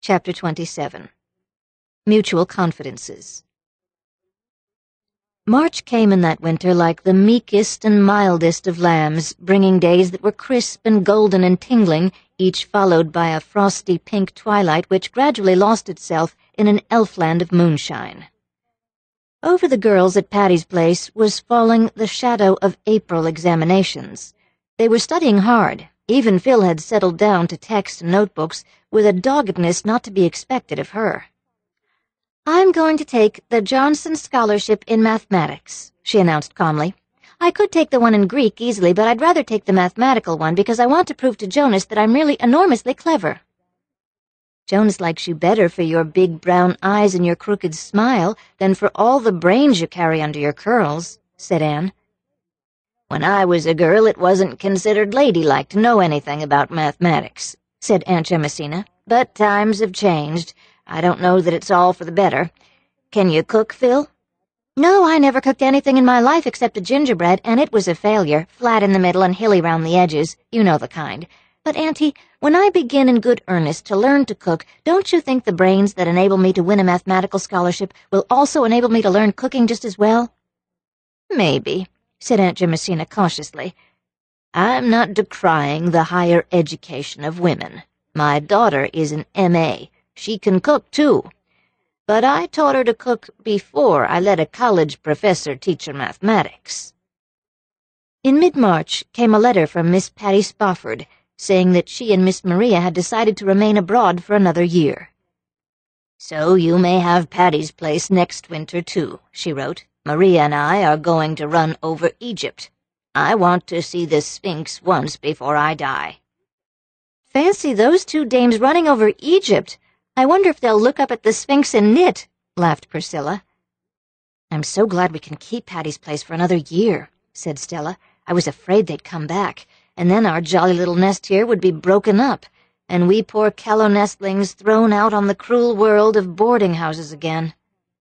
Chapter 27. Mutual Confidences. March came in that winter like the meekest and mildest of lambs, bringing days that were crisp and golden and tingling, each followed by a frosty pink twilight which gradually lost itself in an elfland of moonshine. Over the girls at Patty's Place was falling the shadow of April examinations. They were studying hard. Even Phil had settled down to text and notebooks with a doggedness not to be expected of her. "I'm going to take the Johnson Scholarship in Mathematics," she announced calmly. "I could take the one in Greek easily, but I'd rather take the mathematical one because I want to prove to Jonas that I'm really enormously clever." "Jonas likes you better for your big brown eyes and your crooked smile than for all the brains you carry under your curls," said Anne. "When I was a girl, it wasn't considered ladylike to know anything about mathematics," said Aunt Jamesina, "but times have changed. I don't know that it's all for the better. Can you cook, Phil?" "No, I never cooked anything in my life except a gingerbread, and it was a failure, flat in the middle and hilly round the edges. You know the kind. But, Auntie, when I begin in good earnest to learn to cook, don't you think the brains that enable me to win a mathematical scholarship will also enable me to learn cooking just as well?" "Maybe," said Aunt Jamesina cautiously. "I'm not decrying the higher education of women. My daughter is an M.A. She can cook, too. But I taught her to cook before I let a college professor teach her mathematics." In mid-March came a letter from Miss Patty Spofford, saying that she and Miss Maria had decided to remain abroad for another year. "So you may have Patty's Place next winter, too," she wrote. "Maria and I are going to run over Egypt. I want to see the Sphinx once before I die." "Fancy those two dames running over Egypt! I wonder if they'll look up at the Sphinx and knit," laughed Priscilla. "I'm so glad we can keep Patty's Place for another year," said Stella. "I was afraid they'd come back, and then our jolly little nest here would be broken up, and we poor callow nestlings thrown out on the cruel world of boarding-houses again."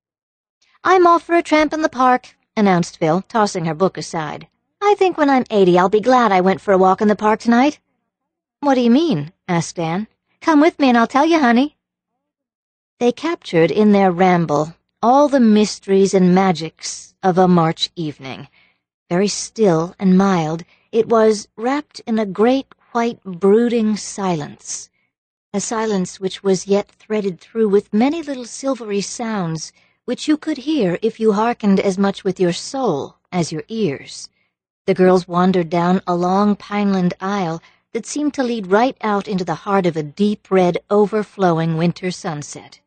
"I'm off for a tramp in the park," announced Phil, tossing her book aside. "I think when I'm 80 I'll be glad I went for a walk in the park tonight." "What do you mean?" asked Anne. "Come with me and I'll tell you, honey." They captured in their ramble all the mysteries and magics of a March evening. Very still and mild, it was wrapped in a great, white, brooding silence, a silence which was yet threaded through with many little silvery sounds which you could hear if you hearkened as much with your soul as your ears. The girls wandered down a long pineland aisle that seemed to lead right out into the heart of a deep red, overflowing winter sunset.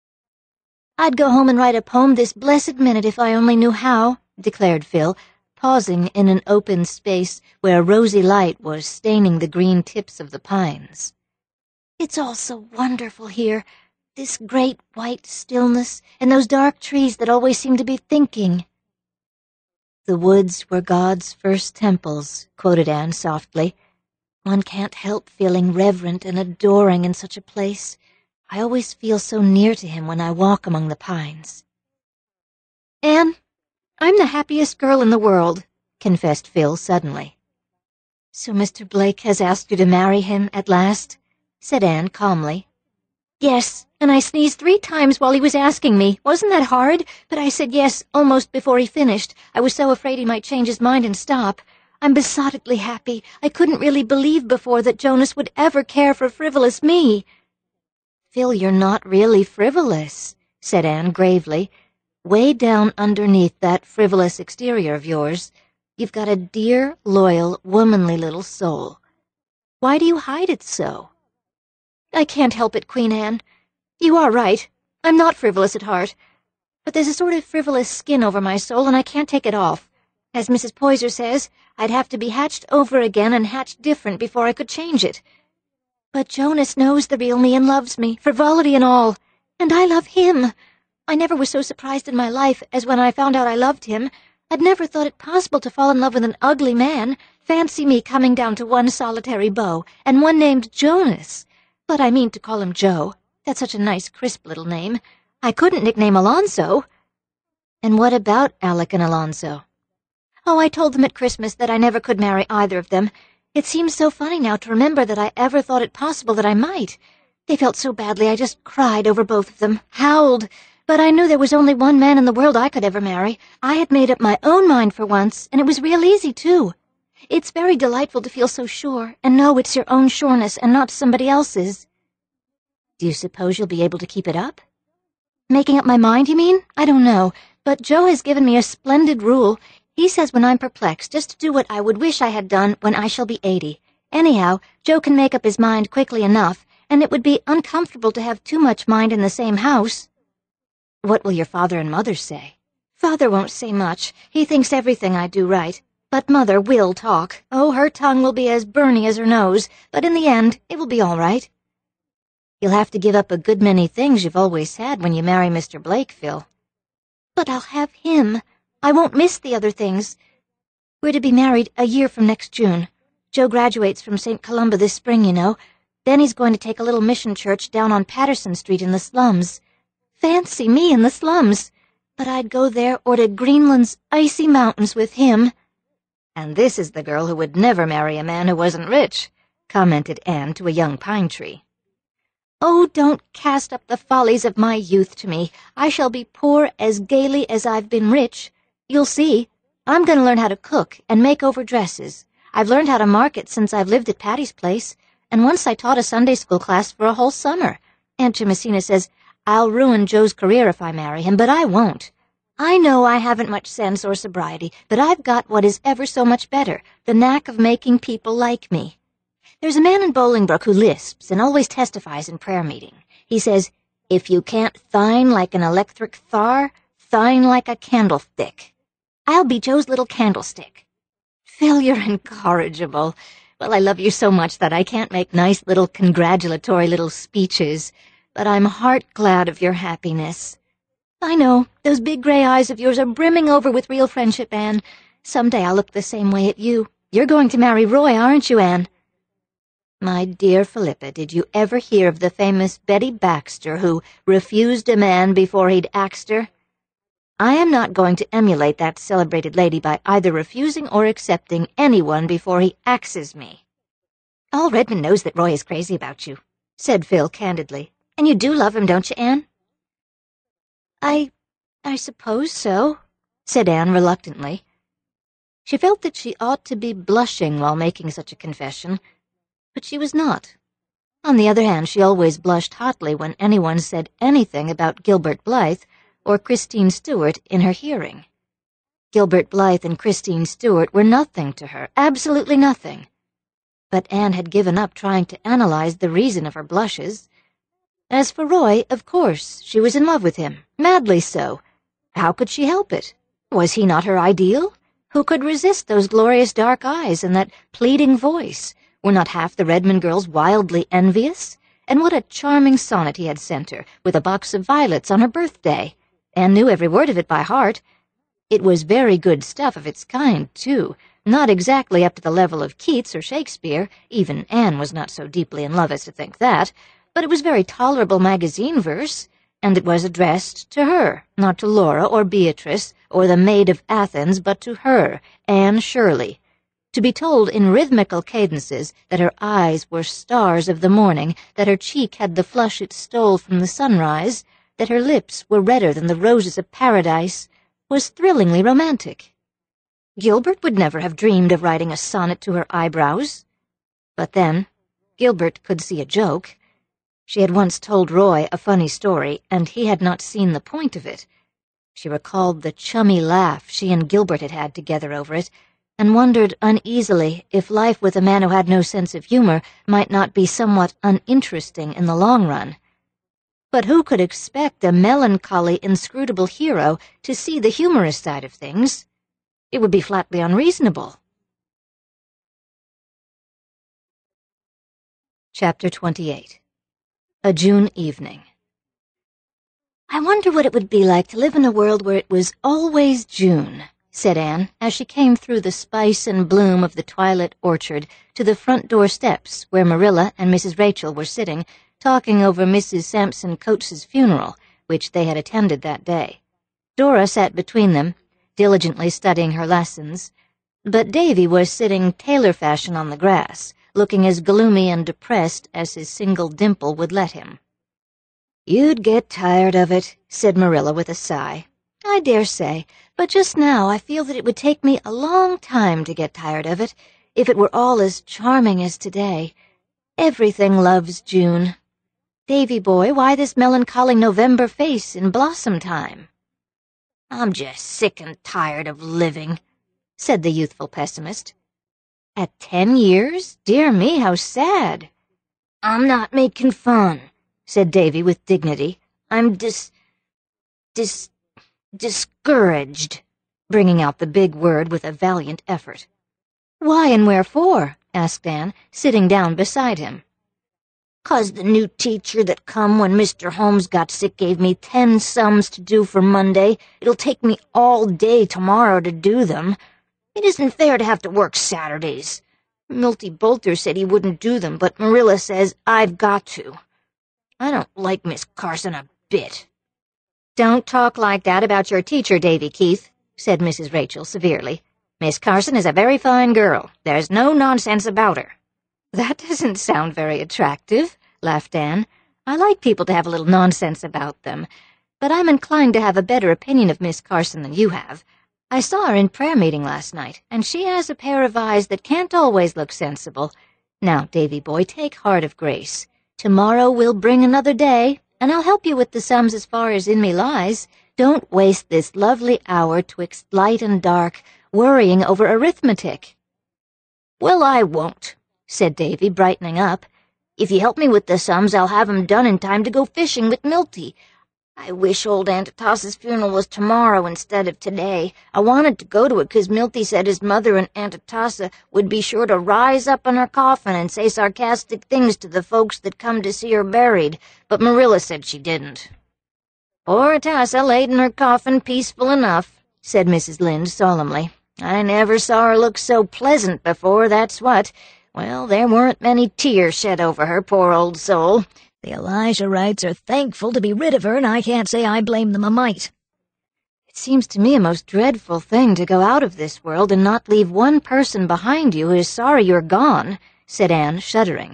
"I'd go home and write a poem this blessed minute if I only knew how," declared Phil, pausing in an open space where a rosy light was staining the green tips of the pines. "It's all so wonderful here, this great white stillness, and those dark trees that always seem to be thinking." "The woods were God's first temples," quoted Anne softly. "One can't help feeling reverent and adoring in such a place. I always feel so near to him when I walk among the pines." "Anne, I'm the happiest girl in the world," confessed Phil suddenly. "So Mr. Blake has asked you to marry him at last?" said Anne calmly. "Yes, and I sneezed 3 times while he was asking me. Wasn't that hard? But I said yes almost before he finished. I was so afraid he might change his mind and stop. I'm besottedly happy. I couldn't really believe before that Jonas would ever care for frivolous me." "Phil, you're not really frivolous," said Anne gravely. "Way down underneath that frivolous exterior of yours, you've got a dear, loyal, womanly little soul. Why do you hide it so?" "I can't help it, Queen Anne. You are right. I'm not frivolous at heart. But there's a sort of frivolous skin over my soul, and I can't take it off. As Mrs. Poyser says, I'd have to be hatched over again and hatched different before I could change it. But Jonas knows the real me and loves me, frivolity and all. And I love him. I never was so surprised in my life as when I found out I loved him. I'd never thought it possible to fall in love with an ugly man. Fancy me coming down to one solitary beau, and one named Jonas. But I mean to call him Joe. That's such a nice, crisp little name. I couldn't nickname Alonso." "And what about Alec and Alonso?" "Oh, I told them at Christmas that I never could marry either of them. It seems so funny now to remember that I ever thought it possible that I might. They felt so badly I just cried over both of them, howled. But I knew there was only one man in the world I could ever marry. I had made up my own mind for once, and it was real easy, too. It's very delightful to feel so sure and know it's your own sureness and not somebody else's. Do you suppose you'll be able to keep it up? Making up my mind, you mean? I don't know, but Joe has given me a splendid rule. He says when I'm perplexed, just to do what I would wish I had done when I shall be 80. Anyhow, Joe can make up his mind quickly enough, and it would be uncomfortable to have too much mind in the same house. What will your father and mother say? Father won't say much. He thinks everything I do right. But Mother will talk. Oh, her tongue will be as burny as her nose, but in the end, it will be all right. You'll have to give up a good many things you've always had when you marry Mr. Blake, Phil. But I'll have him. I won't miss the other things. We're to be married a year from next June. Joe graduates from St. Columba this spring, you know. Then he's going to take a little mission church down on Patterson Street in the slums. Fancy me in the slums! But I'd go there or to Greenland's icy mountains with him. And this is the girl who would never marry a man who wasn't rich, commented Anne to a young pine tree. Oh, don't cast up the follies of my youth to me. I shall be poor as gaily as I've been rich. You'll see. I'm going to learn how to cook and make over dresses. I've learned how to market since I've lived at Patty's Place, and once I taught a Sunday school class for a whole summer. Aunt Jemicina says, I'll ruin Joe's career if I marry him, but I won't. I know I haven't much sense or sobriety, but I've got what is ever so much better, the knack of making people like me. There's a man in Bolingbroke who lisps and always testifies in prayer meeting. He says, if you can't thine like an electric thar, thine like a candlestick. I'll be Joe's little candlestick. Phil, you're incorrigible. Well, I love you so much that I can't make nice little congratulatory little speeches, but I'm heart glad of your happiness. I know. Those big gray eyes of yours are brimming over with real friendship, Anne. Someday I'll look the same way at you. You're going to marry Roy, aren't you, Anne? My dear Philippa, did you ever hear of the famous Betty Baxter who refused a man before he'd axed her? I am not going to emulate that celebrated lady by either refusing or accepting anyone before he axes me. All Redmond knows that Roy is crazy about you, said Phil candidly. And you do love him, don't you, Anne? I suppose so, said Anne reluctantly. She felt that she ought to be blushing while making such a confession, but she was not. On the other hand, she always blushed hotly when anyone said anything about Gilbert Blythe or Christine Stuart in her hearing. Gilbert Blythe and Christine Stuart were nothing to her, absolutely nothing. But Anne had given up trying to analyze the reason of her blushes. As for Roy, of course, she was in love with him, madly so. How could she help it? Was he not her ideal? Who could resist those glorious dark eyes and that pleading voice? Were not half the Redmond girls wildly envious? And what a charming sonnet he had sent her, with a box of violets on her birthday. Anne knew every word of it by heart. It was very good stuff of its kind, too, not exactly up to the level of Keats or Shakespeare. Even Anne was not so deeply in love as to think that. But it was very tolerable magazine verse, and it was addressed to her, not to Laura or Beatrice or the Maid of Athens, but to her, Anne Shirley, to be told in rhythmical cadences that her eyes were stars of the morning, that her cheek had the flush it stole from the sunrise, that her lips were redder than the roses of paradise, was thrillingly romantic. Gilbert would never have dreamed of writing a sonnet to her eyebrows. But then, Gilbert could see a joke. She had once told Roy a funny story, and he had not seen the point of it. She recalled the chummy laugh she and Gilbert had had together over it, and wondered uneasily if life with a man who had no sense of humor might not be somewhat uninteresting in the long run. But who could expect a melancholy, inscrutable hero to see the humorous side of things? It would be flatly unreasonable. Chapter 28. A June Evening. I wonder what it would be like to live in a world where it was always June, said Anne, as she came through the spice and bloom of the twilit orchard to the front door steps where Marilla and Mrs. Rachel were sitting, talking over Mrs. Sampson Coates's funeral, which they had attended that day. Dora sat between them, diligently studying her lessons, but Davy was sitting tailor fashion on the grass, looking as gloomy and depressed as his single dimple would let him. "You'd get tired of it," said Marilla with a sigh. "I dare say, but just now I feel that it would take me a long time to get tired of it, if it were all as charming as today. Everything loves June. Davy boy, why this melancholy November face in blossom time?" "I'm just sick and tired of living," said the youthful pessimist. "At 10 years? Dear me, how sad." "I'm not making fun," said Davy with dignity. "I'm discouraged," bringing out the big word with a valiant effort. "Why and wherefore?" asked Anne, sitting down beside him. "'Cause the new teacher that come when Mr. Holmes got sick gave me 10 sums to do for Monday. It'll take me all day tomorrow to do them. It isn't fair to have to work Saturdays. Milty Boulter said he wouldn't do them, but Marilla says I've got to. I don't like Miss Carson a bit." "Don't talk like that about your teacher, Davy Keith," said Mrs. Rachel severely. "Miss Carson is a very fine girl. There's no nonsense about her." "That doesn't sound very attractive," laughed Anne. "I like people to have a little nonsense about them, but I'm inclined to have a better opinion of Miss Carson than you have. I saw her in prayer meeting last night, and she has a pair of eyes that can't always look sensible. Now, Davy boy, take heart of grace. Tomorrow will bring another day, and I'll help you with the sums as far as in me lies. Don't waste this lovely hour twixt light and dark, worrying over arithmetic." "Well, I won't," said Davy, brightening up. "If you help me with the sums, I'll have 'em done in time to go fishing with Milty. I wish old Aunt Atassa's funeral was tomorrow instead of today. I wanted to go to it 'cause Milty said his mother and Aunt Atassa would be sure to rise up in her coffin and say sarcastic things to the folks that come to see her buried, but Marilla said she didn't." "Poor Atassa laid in her coffin peaceful enough," said Mrs. Lynde solemnly. "I never saw her look so pleasant before, that's what. Well, there weren't many tears shed over her, poor old soul. The Elijah-Wrights are thankful to be rid of her, and I can't say I blame them a mite." "It seems to me a most dreadful thing to go out of this world and not leave one person behind you who is sorry you're gone," said Anne, shuddering.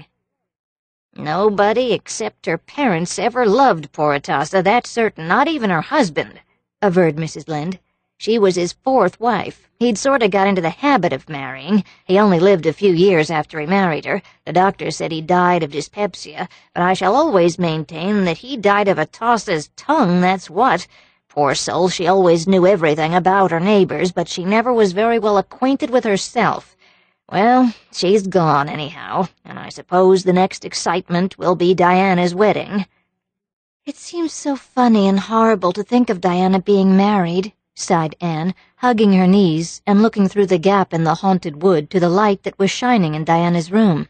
"Nobody except her parents ever loved poor Atassa, that's certain, not even her husband," averred Mrs. Lynde. "She was his 4th wife. He'd sort of got into the habit of marrying. He only lived a few years after he married her. The doctor said he died of dyspepsia, but I shall always maintain that he died of Atassa's tongue, that's what. Poor soul, she always knew everything about her neighbors, but she never was very well acquainted with herself. Well, she's gone anyhow, and I suppose the next excitement will be Diana's wedding." "It seems so funny and horrible to think of Diana being married," sighed Anne, hugging her knees and looking through the gap in the haunted wood to the light that was shining in Diana's room.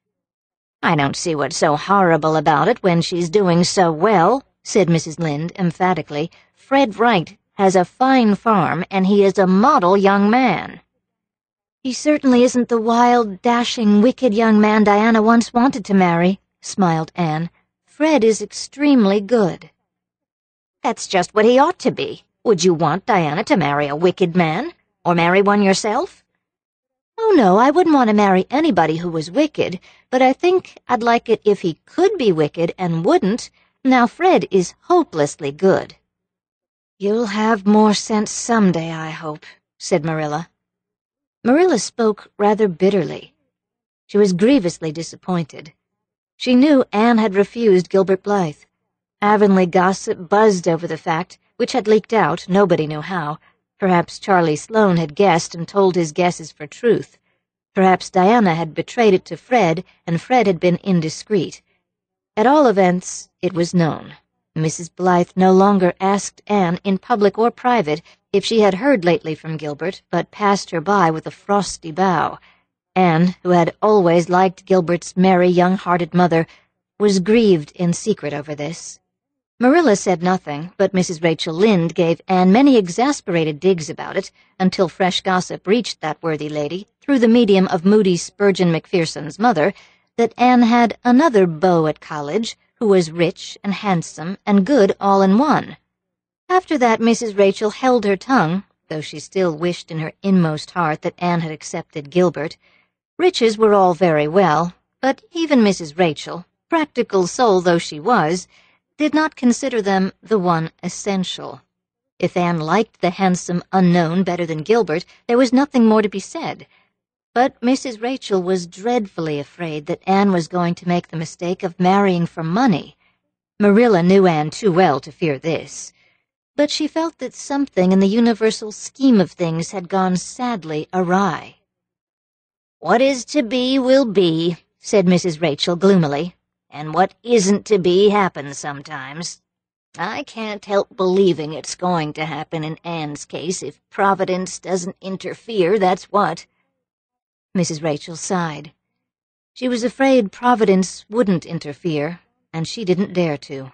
"I don't see what's so horrible about it when she's doing so well," said Mrs. Lynde emphatically. "Fred Wright has a fine farm, and he is a model young man." "He certainly isn't the wild, dashing, wicked young man Diana once wanted to marry," smiled Anne. "Fred is extremely good." "That's just what he ought to be. Would you want Diana to marry a wicked man? Or marry one yourself?" "Oh, no, I wouldn't want to marry anybody who was wicked, but I think I'd like it if he could be wicked and wouldn't. Now Fred is hopelessly good." "You'll have more sense someday, I hope," said Marilla. Marilla spoke rather bitterly. She was grievously disappointed. She knew Anne had refused Gilbert Blythe. Avonlea gossip buzzed over the fact, which had leaked out, nobody knew how. Perhaps Charlie Sloane had guessed and told his guesses for truth. Perhaps Diana had betrayed it to Fred, and Fred had been indiscreet. At all events, it was known. Mrs. Blythe no longer asked Anne, in public or private, if she had heard lately from Gilbert, but passed her by with a frosty bow. Anne, who had always liked Gilbert's merry, young-hearted mother, was grieved in secret over this. Marilla said nothing, but Mrs. Rachel Lynde gave Anne many exasperated digs about it, until fresh gossip reached that worthy lady, through the medium of Moody Spurgeon Macpherson's mother, that Anne had another beau at college, who was rich and handsome and good all in one. After that Mrs. Rachel held her tongue, though she still wished in her inmost heart that Anne had accepted Gilbert. Riches were all very well, but even Mrs. Rachel, practical soul though she was, did not consider them the one essential. If Anne liked the handsome unknown better than Gilbert, there was nothing more to be said. But Mrs. Rachel was dreadfully afraid that Anne was going to make the mistake of marrying for money. Marilla knew Anne too well to fear this, but she felt that something in the universal scheme of things had gone sadly awry. "What is to be will be," said Mrs. Rachel gloomily, "and what isn't to be happens sometimes. I can't help believing it's going to happen in Anne's case if Providence doesn't interfere, that's what." Mrs. Rachel sighed. She was afraid Providence wouldn't interfere, and she didn't dare to.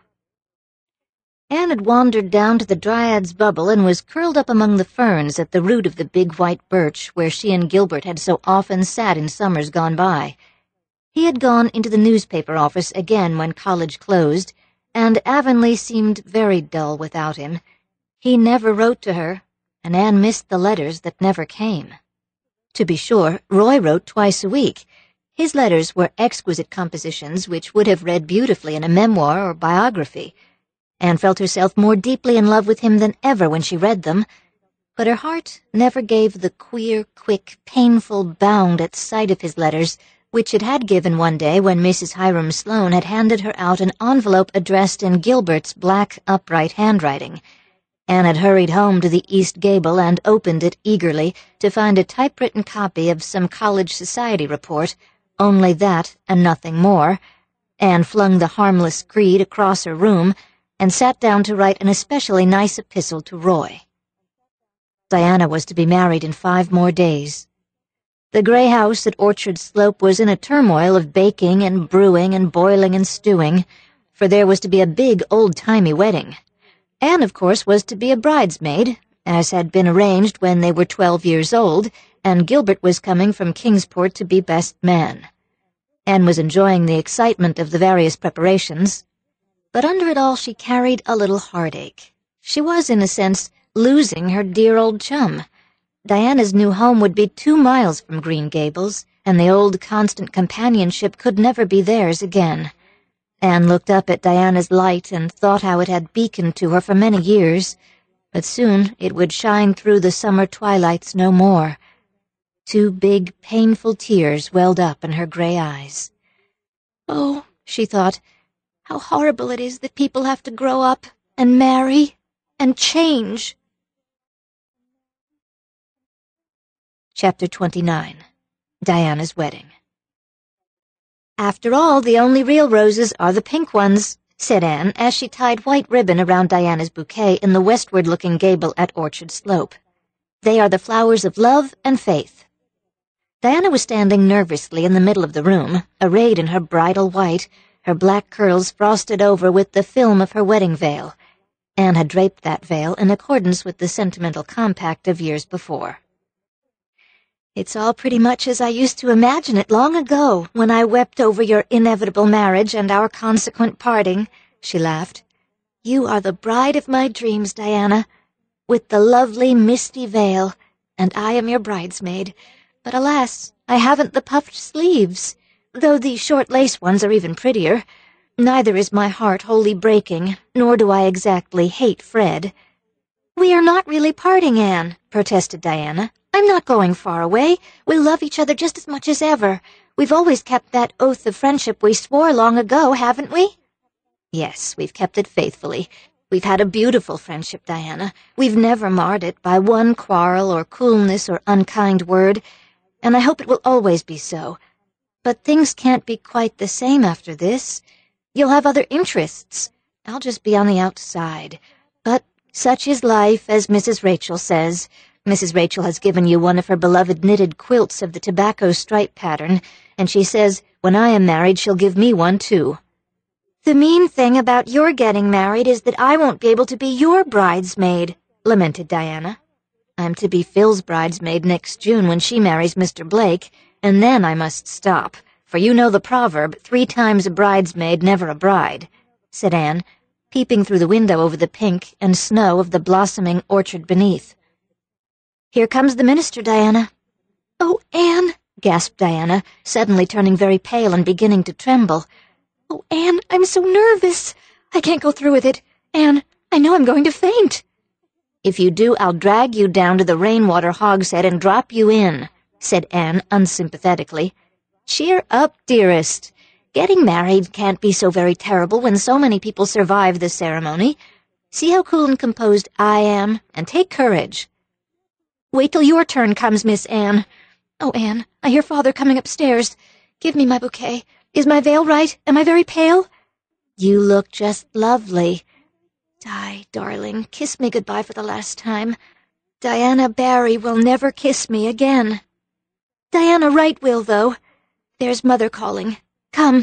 Anne had wandered down to the Dryad's Bubble and was curled up among the ferns at the root of the big white birch where she and Gilbert had so often sat in summers gone by. He had gone into the newspaper office again when college closed, and Avonlea seemed very dull without him. He never wrote to her, and Anne missed the letters that never came. To be sure, Roy wrote twice a week. His letters were exquisite compositions which would have read beautifully in a memoir or biography. Anne felt herself more deeply in love with him than ever when she read them, but her heart never gave the queer, quick, painful bound at sight of his letters which it had given one day when Mrs. Hiram Sloane had handed her out an envelope addressed in Gilbert's black, upright handwriting. Anne had hurried home to the east gable and opened it eagerly to find a typewritten copy of some college society report, only that and nothing more. Anne flung the harmless screed across her room and sat down to write an especially nice epistle to Roy. Diana was to be married in 5 more days. The gray house at Orchard Slope was in a turmoil of baking and brewing and boiling and stewing, for there was to be a big old-timey wedding. Anne, of course, was to be a bridesmaid, as had been arranged when they were 12 years old, and Gilbert was coming from Kingsport to be best man. Anne was enjoying the excitement of the various preparations, but under it all she carried a little heartache. She was, in a sense, losing her dear old chum. Diana's new home would be 2 miles from Green Gables, and the old constant companionship could never be theirs again. Anne looked up at Diana's light and thought how it had beaconed to her for many years, but soon it would shine through the summer twilights no more. 2 big, painful tears welled up in her gray eyes. "Oh," she thought, "how horrible it is that people have to grow up and marry and change." Chapter 29. Diana's Wedding. "After all, the only real roses are the pink ones," said Anne as she tied white ribbon around Diana's bouquet in the westward-looking gable at Orchard Slope. "They are the flowers of love and faith." Diana was standing nervously in the middle of the room, arrayed in her bridal white, her black curls frosted over with the film of her wedding veil. Anne had draped that veil in accordance with the sentimental compact of years before. "It's all pretty much as I used to imagine it long ago, when I wept over your inevitable marriage and our consequent parting," she laughed. "You are the bride of my dreams, Diana, with the lovely misty veil, and I am your bridesmaid. But alas, I haven't the puffed sleeves, though the short lace ones are even prettier. Neither is my heart wholly breaking, nor do I exactly hate Fred." "We are not really parting, Anne," protested Diana. "I'm not going far away. We'll love each other just as much as ever. We've always kept that oath of friendship we swore long ago, haven't we?" "Yes, we've kept it faithfully. We've had a beautiful friendship, Diana. We've never marred it by one quarrel or coolness or unkind word, and I hope it will always be so. But things can't be quite the same after this. You'll have other interests. I'll just be on the outside. But such is life, as Mrs. Rachel says. Mrs. Rachel has given you one of her beloved knitted quilts of the tobacco stripe pattern, and she says when I am married she'll give me one too." "The mean thing about your getting married is that I won't be able to be your bridesmaid," lamented Diana. "I'm to be Phil's bridesmaid next June when she marries Mr. Blake, and then I must stop, for you know the proverb, 3 times a bridesmaid, never a bride," said Anne, peeping through the window over the pink and snow of the blossoming orchard beneath. "Here comes the minister, Diana." "Oh, Anne," gasped Diana, suddenly turning very pale and beginning to tremble. "Oh, Anne, I'm so nervous. I can't go through with it. Anne, I know I'm going to faint." "If you do, I'll drag you down to the rainwater hogshead and drop you in," said Anne unsympathetically. "Cheer up, dearest. Getting married can't be so very terrible when so many people survive the ceremony. See how cool and composed I am, and take courage." "Wait till your turn comes, Miss Anne. Oh, Anne, I hear Father coming upstairs. Give me my bouquet. Is my veil right? Am I very pale?" "You look just lovely. Di, darling, kiss me goodbye for the last time. Diana Barry will never kiss me again." "Diana Wright will, though. There's Mother calling. Come."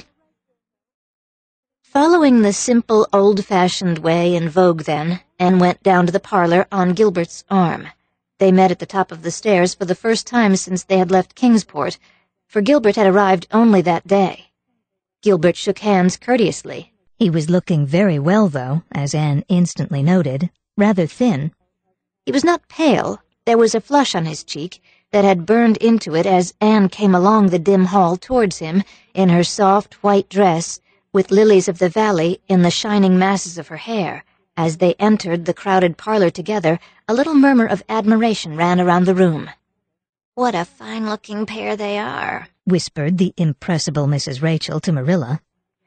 Following the simple, old-fashioned way in vogue then, Anne went down to the parlor on Gilbert's arm. They met at the top of the stairs for the first time since they had left Kingsport, for Gilbert had arrived only that day. Gilbert shook hands courteously. He was looking very well, though, as Anne instantly noted, rather thin. He was not pale. There was a flush on his cheek that had burned into it as Anne came along the dim hall towards him in her soft white dress, with lilies of the valley in the shining masses of her hair. As they entered the crowded parlor together, a little murmur of admiration ran around the room. "What a fine-looking pair they are," whispered the impressible Mrs. Rachel to Marilla.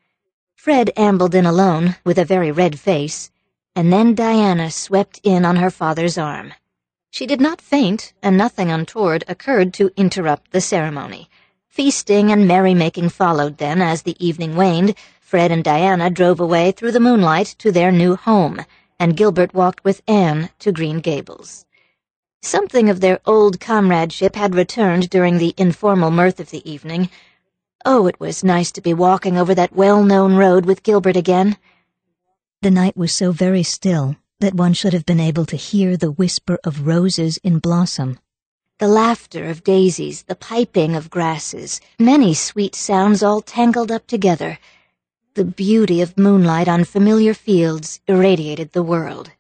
Fred ambled in alone, with a very red face, and then Diana swept in on her father's arm. She did not faint, and nothing untoward occurred to interrupt the ceremony. Feasting and merrymaking followed then as the evening waned. Fred and Diana drove away through the moonlight to their new home, and Gilbert walked with Anne to Green Gables. Something of their old comradeship had returned during the informal mirth of the evening. Oh, it was nice to be walking over that well-known road with Gilbert again. The night was so very still that one should have been able to hear the whisper of roses in blossom. The laughter of daisies, the piping of grasses, many sweet sounds all tangled up together. The beauty of moonlight on familiar fields irradiated the world.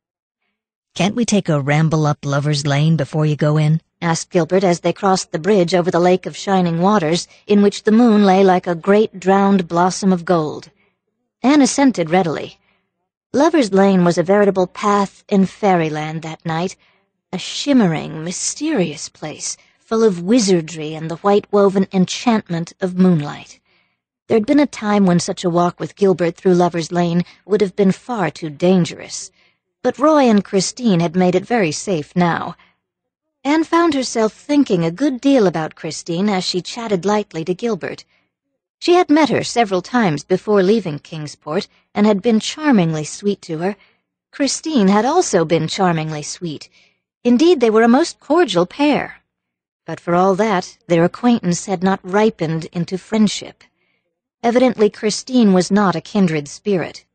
"Can't we take a ramble up Lover's Lane before you go in?" asked Gilbert as they crossed the bridge over the lake of shining waters, in which the moon lay like a great drowned blossom of gold. Anne assented readily. Lover's Lane was a veritable path in fairyland that night, a shimmering, mysterious place, full of wizardry and the white-woven enchantment of moonlight. There had been a time when such a walk with Gilbert through Lover's Lane would have been far too dangerous, but Roy and Christine had made it very safe now. Anne found herself thinking a good deal about Christine as she chatted lightly to Gilbert. She had met her several times before leaving Kingsport, and had been charmingly sweet to her. Christine had also been charmingly sweet. Indeed, they were a most cordial pair. But for all that, their acquaintance had not ripened into friendship. Evidently, Christine was not a kindred spirit.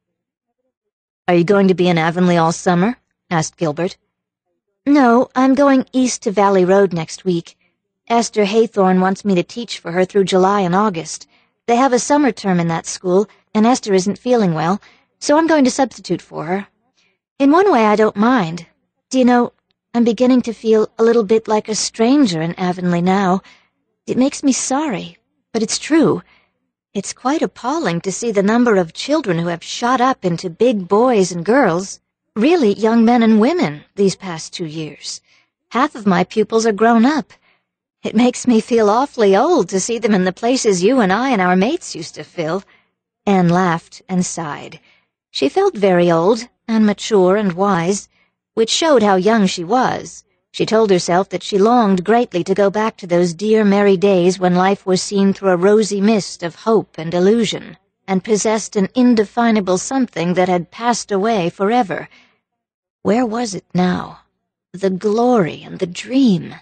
"Are you going to be in Avonlea all summer?" asked Gilbert. "No, I'm going east to Valley Road next week. Esther Haythorne wants me to teach for her through July and August. They have a summer term in that school, and Esther isn't feeling well, so I'm going to substitute for her. In one way, I don't mind. Do you know, I'm beginning to feel a little bit like a stranger in Avonlea now. It makes me sorry, but it's true. It's quite appalling to see the number of children who have shot up into big boys and girls, really young men and women, these past 2 years. Half of my pupils are grown up. It makes me feel awfully old to see them in the places you and I and our mates used to fill." Anne laughed and sighed. She felt very old and mature and wise, which showed how young she was. She told herself that she longed greatly to go back to those dear merry days when life was seen through a rosy mist of hope and illusion, and possessed an indefinable something that had passed away forever. Where was it now? The glory and the dream.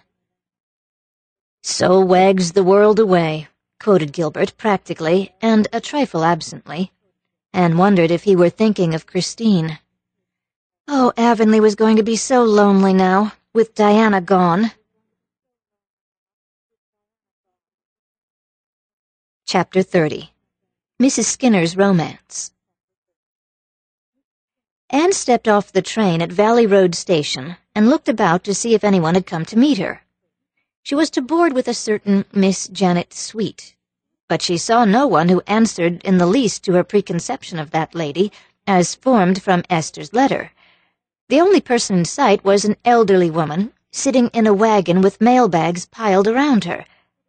"So wags the world away," quoted Gilbert practically and a trifle absently. Anne wondered if he were thinking of Christine. Oh, Avonlea was going to be so lonely now, with Diana gone. Chapter 30. Mrs. Skinner's Romance. Anne stepped off the train at Valley Road Station and looked about to see if anyone had come to meet her. She was to board with a certain Miss Janet Sweet, but she saw no one who answered in the least to her preconception of that lady, as formed from Esther's letter. The only person in sight was an elderly woman, sitting in a wagon with mail-bags piled around her.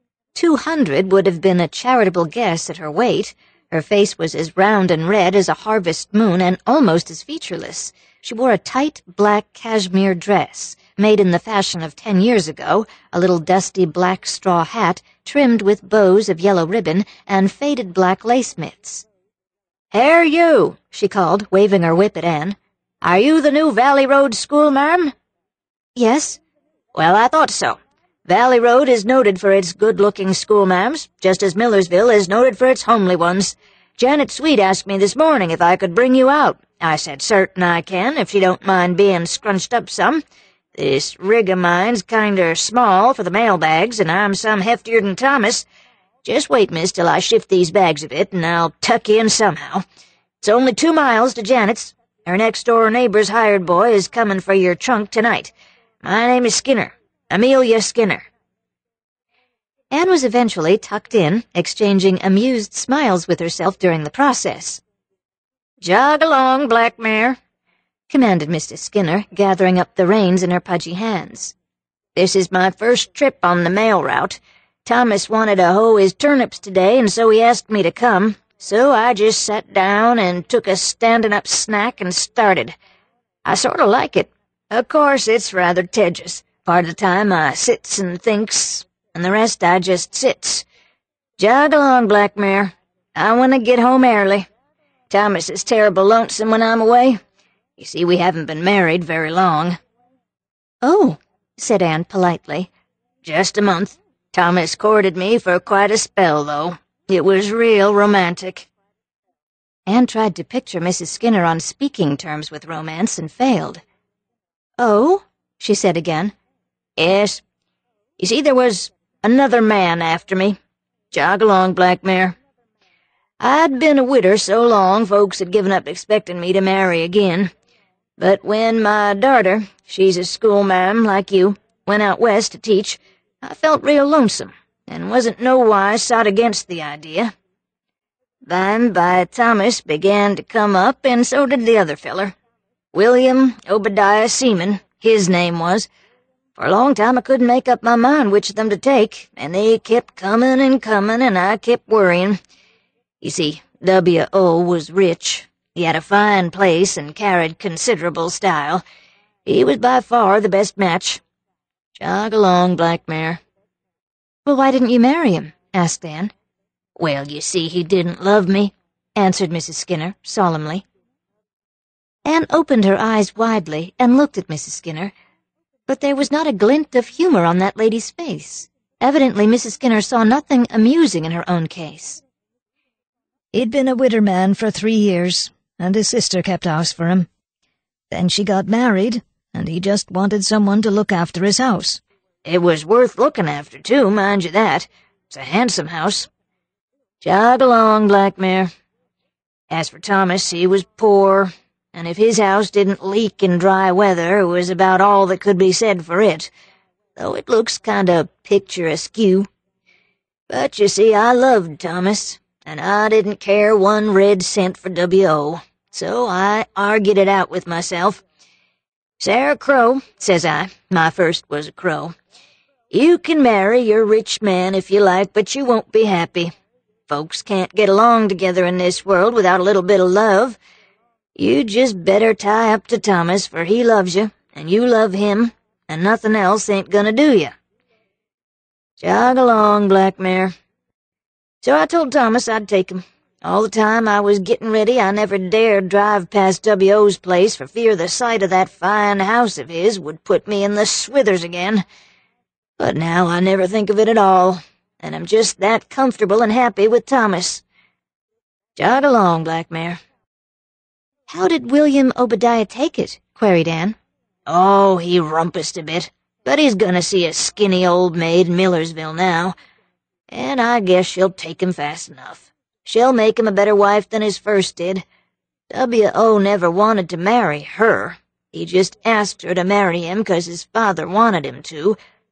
200 would have been a charitable guess at her weight. Her face was as round and red as a harvest moon and almost as featureless. She wore a tight black cashmere dress, made in the fashion of 10 years ago, a little dusty black straw hat trimmed with bows of yellow ribbon and faded black lace mitts. "Here, you!" she called, waving her whip at Anne. "Are you the new Valley Road schoolmarm?" "Yes." "Well, I thought so. Valley Road is noted for its good-looking schoolma'ams, just as Millersville is noted for its homely ones. Janet Sweet asked me this morning if I could bring you out. I said certain I can, if she don't mind being scrunched up some. This rig of mine's kinder small for the mail-bags, and I'm some heftier than Thomas. Just wait, miss, till I shift these bags a bit, and I'll tuck you in somehow. It's only 2 miles to Janet's. Her next-door neighbor's hired boy is coming for your trunk tonight. My name is Skinner. Amelia Skinner." Anne was eventually tucked in, exchanging amused smiles with herself during the process. "Jog along, black mare," commanded Mr. Skinner, gathering up the reins in her pudgy hands. "This is my first trip on the mail route. Thomas wanted to hoe his turnips today, and so he asked me to come. So I just sat down and took a standing-up snack and started. I sort of like it. Of course, it's rather tedious. Part of the time I sits and thinks, and the rest I just sits. Jog along, black mare. I want to get home early. Thomas is terrible lonesome when I'm away. You see, we haven't been married very long." "Oh," said Anne politely. "Just a month. Thomas courted me for quite a spell, though. It was real romantic." Anne tried to picture Mrs. Skinner on speaking terms with romance and failed. "Oh?" she said again. "Yes. You see, there was another man after me. Jog along, black mare. I'd been a widder so long folks had given up expecting me to marry again. But when my darter, she's a schoolma'am like you, went out west to teach, I felt real lonesome, and wasn't nowise sot against the idea. By Thomas began to come up, and so did the other feller. William Obadiah Seaman, his name was. For a long time I couldn't make up my mind which of them to take, and they kept comin' and I kept worryin'. You see, W.O. was rich. He had a fine place and carried considerable style. He was by far the best match. Jog along, black mare." "Well, why didn't you marry him?" asked Anne. "Well, you see, he didn't love me," answered Mrs. Skinner solemnly. Anne opened her eyes widely and looked at Mrs. Skinner, but there was not a glint of humor on that lady's face. Evidently Mrs. Skinner saw nothing amusing in her own case. "He'd been a widder man for 3 years, and his sister kept house for him. Then she got married, and he just wanted someone to look after his house." "It was worth looking after, too, mind you that. It's a handsome house. Jog along, black mare. As for Thomas, he was poor, and if his house didn't leak in dry weather, it was about all that could be said for it, though it looks kind of picturesque. But you see, I loved Thomas, and I didn't care 1 red cent for W.O., so I argued it out with myself. 'Sarah Crowe,' says I, my first was a Crowe, 'you can marry your rich man if you like, but you won't be happy. Folks can't get along together in this world without a little bit of love. You just better tie up to Thomas, for he loves you, and you love him, and nothing else ain't gonna do you. Jog along, black mare.' So I told Thomas I'd take him. All the time I was getting ready, I never dared drive past W.O.'s place for fear the sight of that fine house of his would put me in the swithers again. But now I never think of it at all, and I'm just that comfortable and happy with Thomas. Jog along, black mare." "How did William Obadiah take it?" queried Anne. "Oh, he rumpused a bit, but he's gonna see a skinny old maid in Millersville now, and I guess she'll take him fast enough. She'll make him a better wife than his first did. W.O. never wanted to marry her. He just asked her to marry him 'cause his father wanted him to,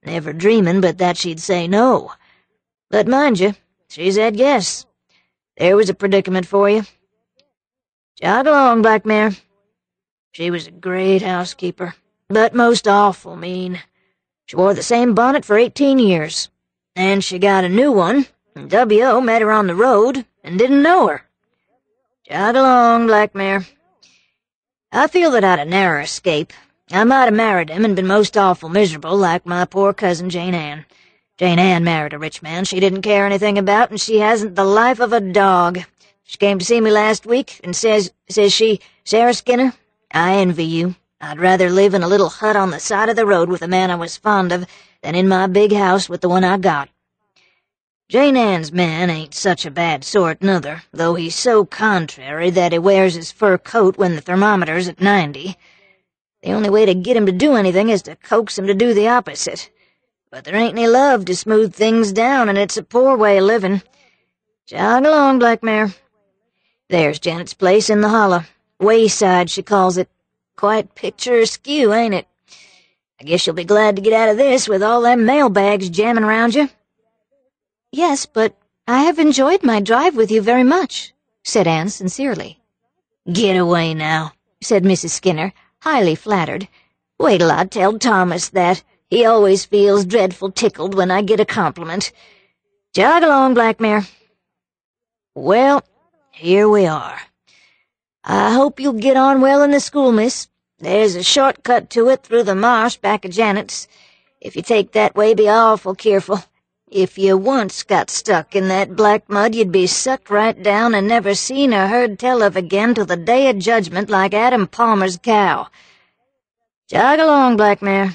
never dreamin' but that she'd say no. But mind you, she said yes. There was a predicament for you. Jog along, Black Mare. She was a great housekeeper, but most awful mean. She wore the same bonnet for 18 years, and she got a new one, and W.O. met her on the road and didn't know her. Jog along, Black Mare. I feel that I'd a narrow escape. I might have married him and been most awful miserable like my poor cousin Jane Ann. Jane Ann married a rich man she didn't care anything about, and she hasn't the life of a dog. She came to see me last week and says she, Sarah Skinner, I envy you. I'd rather live in a little hut on the side of the road with a man I was fond of than in my big house with the one I got. Jane Ann's man ain't such a bad sort, nuther, though he's so contrary that he wears his fur coat when the thermometer's at 90. The only way to get him to do anything is to coax him to do the opposite. But there ain't any love to smooth things down, and it's a poor way of living. Jog along, Black Mare. There's Janet's place in the hollow. Wayside, she calls it. Quite picturesque, ain't it? I guess you'll be glad to get out of this with all them mailbags jamming around you. Yes, but I have enjoyed my drive with you very much, said Anne sincerely. Get away now, said Mrs. Skinner, highly flattered. Wait till I tell Thomas that. He always feels dreadful tickled when I get a compliment. Jog along, Black Mare. Well, here we are. I hope you'll get on well in the school, miss. There's a shortcut to it through the marsh back of Janet's. If you take that way, be awful careful. If you once got stuck in that black mud, you'd be sucked right down and never seen or heard tell of again till the day of judgment like Adam Palmer's cow. Jog along, Black Mare.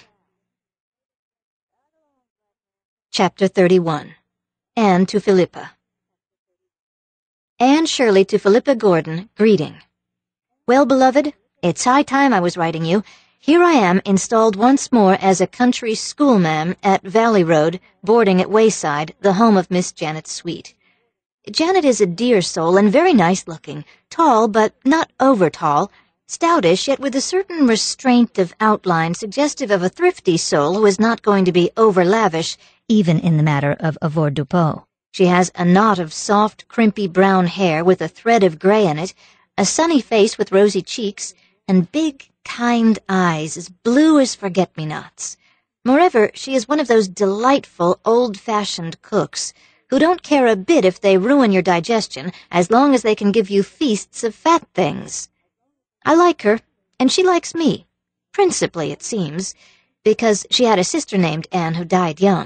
Chapter 31. Anne to Philippa. Anne Shirley to Philippa Gordon, greeting. Well, beloved, it's high time I was writing you. Here I am, installed once more as a country schoolma'am at Valley Road, boarding at Wayside, the home of Miss Janet Sweet. Janet is a dear soul and very nice-looking, tall but not over-tall, stoutish yet with a certain restraint of outline suggestive of a thrifty soul who is not going to be over-lavish, even in the matter of avoirdupois. She has a knot of soft, crimpy brown hair with a thread of gray in it, a sunny face with rosy cheeks, and big, kind eyes as blue as forget-me-nots. Moreover, she is one of those delightful, old-fashioned cooks who don't care a bit if they ruin your digestion as long as they can give you feasts of fat things. I like her, and she likes me, principally, it seems, because she had a sister named Anne who died young.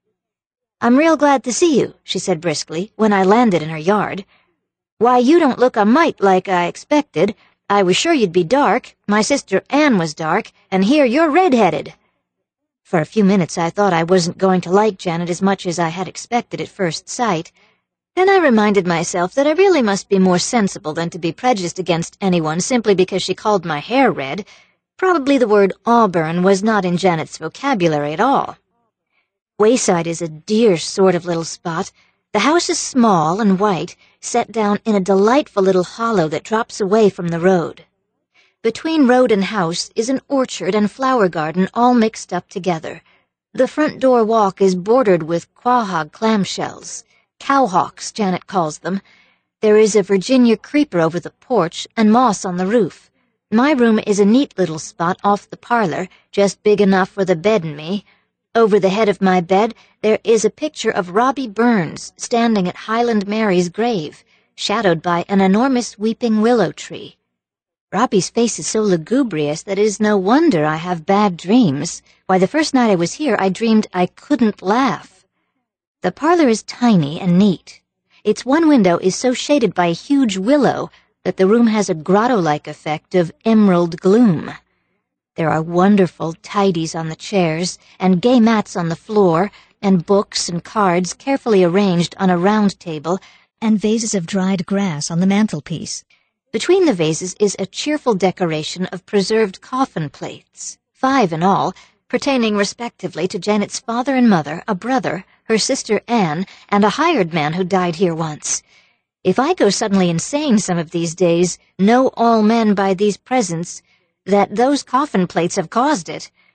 "I'm real glad to see you," she said briskly, when I landed in her yard. "Why, you don't look a mite like I expected. I was sure you'd be dark. My sister Anne was dark, and here you're red-headed." For a few minutes I thought I wasn't going to like Janet as much as I had expected at first sight. Then I reminded myself that I really must be more sensible than to be prejudiced against anyone simply because she called my hair red. Probably the word auburn was not in Janet's vocabulary at all. Wayside is a dear sort of little spot. The house is small and white, set down in a delightful little hollow that drops away from the road. Between road and house is an orchard and flower garden all mixed up together. The front door walk is bordered with quahog clamshells. Cowhawks, Janet calls them. There is a Virginia creeper over the porch and moss on the roof. My room is a neat little spot off the parlor, just big enough for the bed and me. Over the head of my bed there is a picture of Robbie Burns standing at Highland Mary's grave, shadowed by an enormous weeping willow tree. Robbie's face is so lugubrious that it is no wonder I have bad dreams. Why, the first night I was here I dreamed I couldn't laugh. The parlor is tiny and neat. Its one window is so shaded by a huge willow that the room has a grotto-like effect of emerald gloom. There are wonderful tidies on the chairs, and gay mats on the floor, and books and cards carefully arranged on a round table, and vases of dried grass on the mantelpiece. Between the vases is a cheerful decoration of preserved coffin plates, 5 in all, pertaining respectively to Janet's father and mother, a brother, her sister Anne, and a hired man who died here once. If I go suddenly insane some of these days, know all men by these presents that those coffin plates have caused it.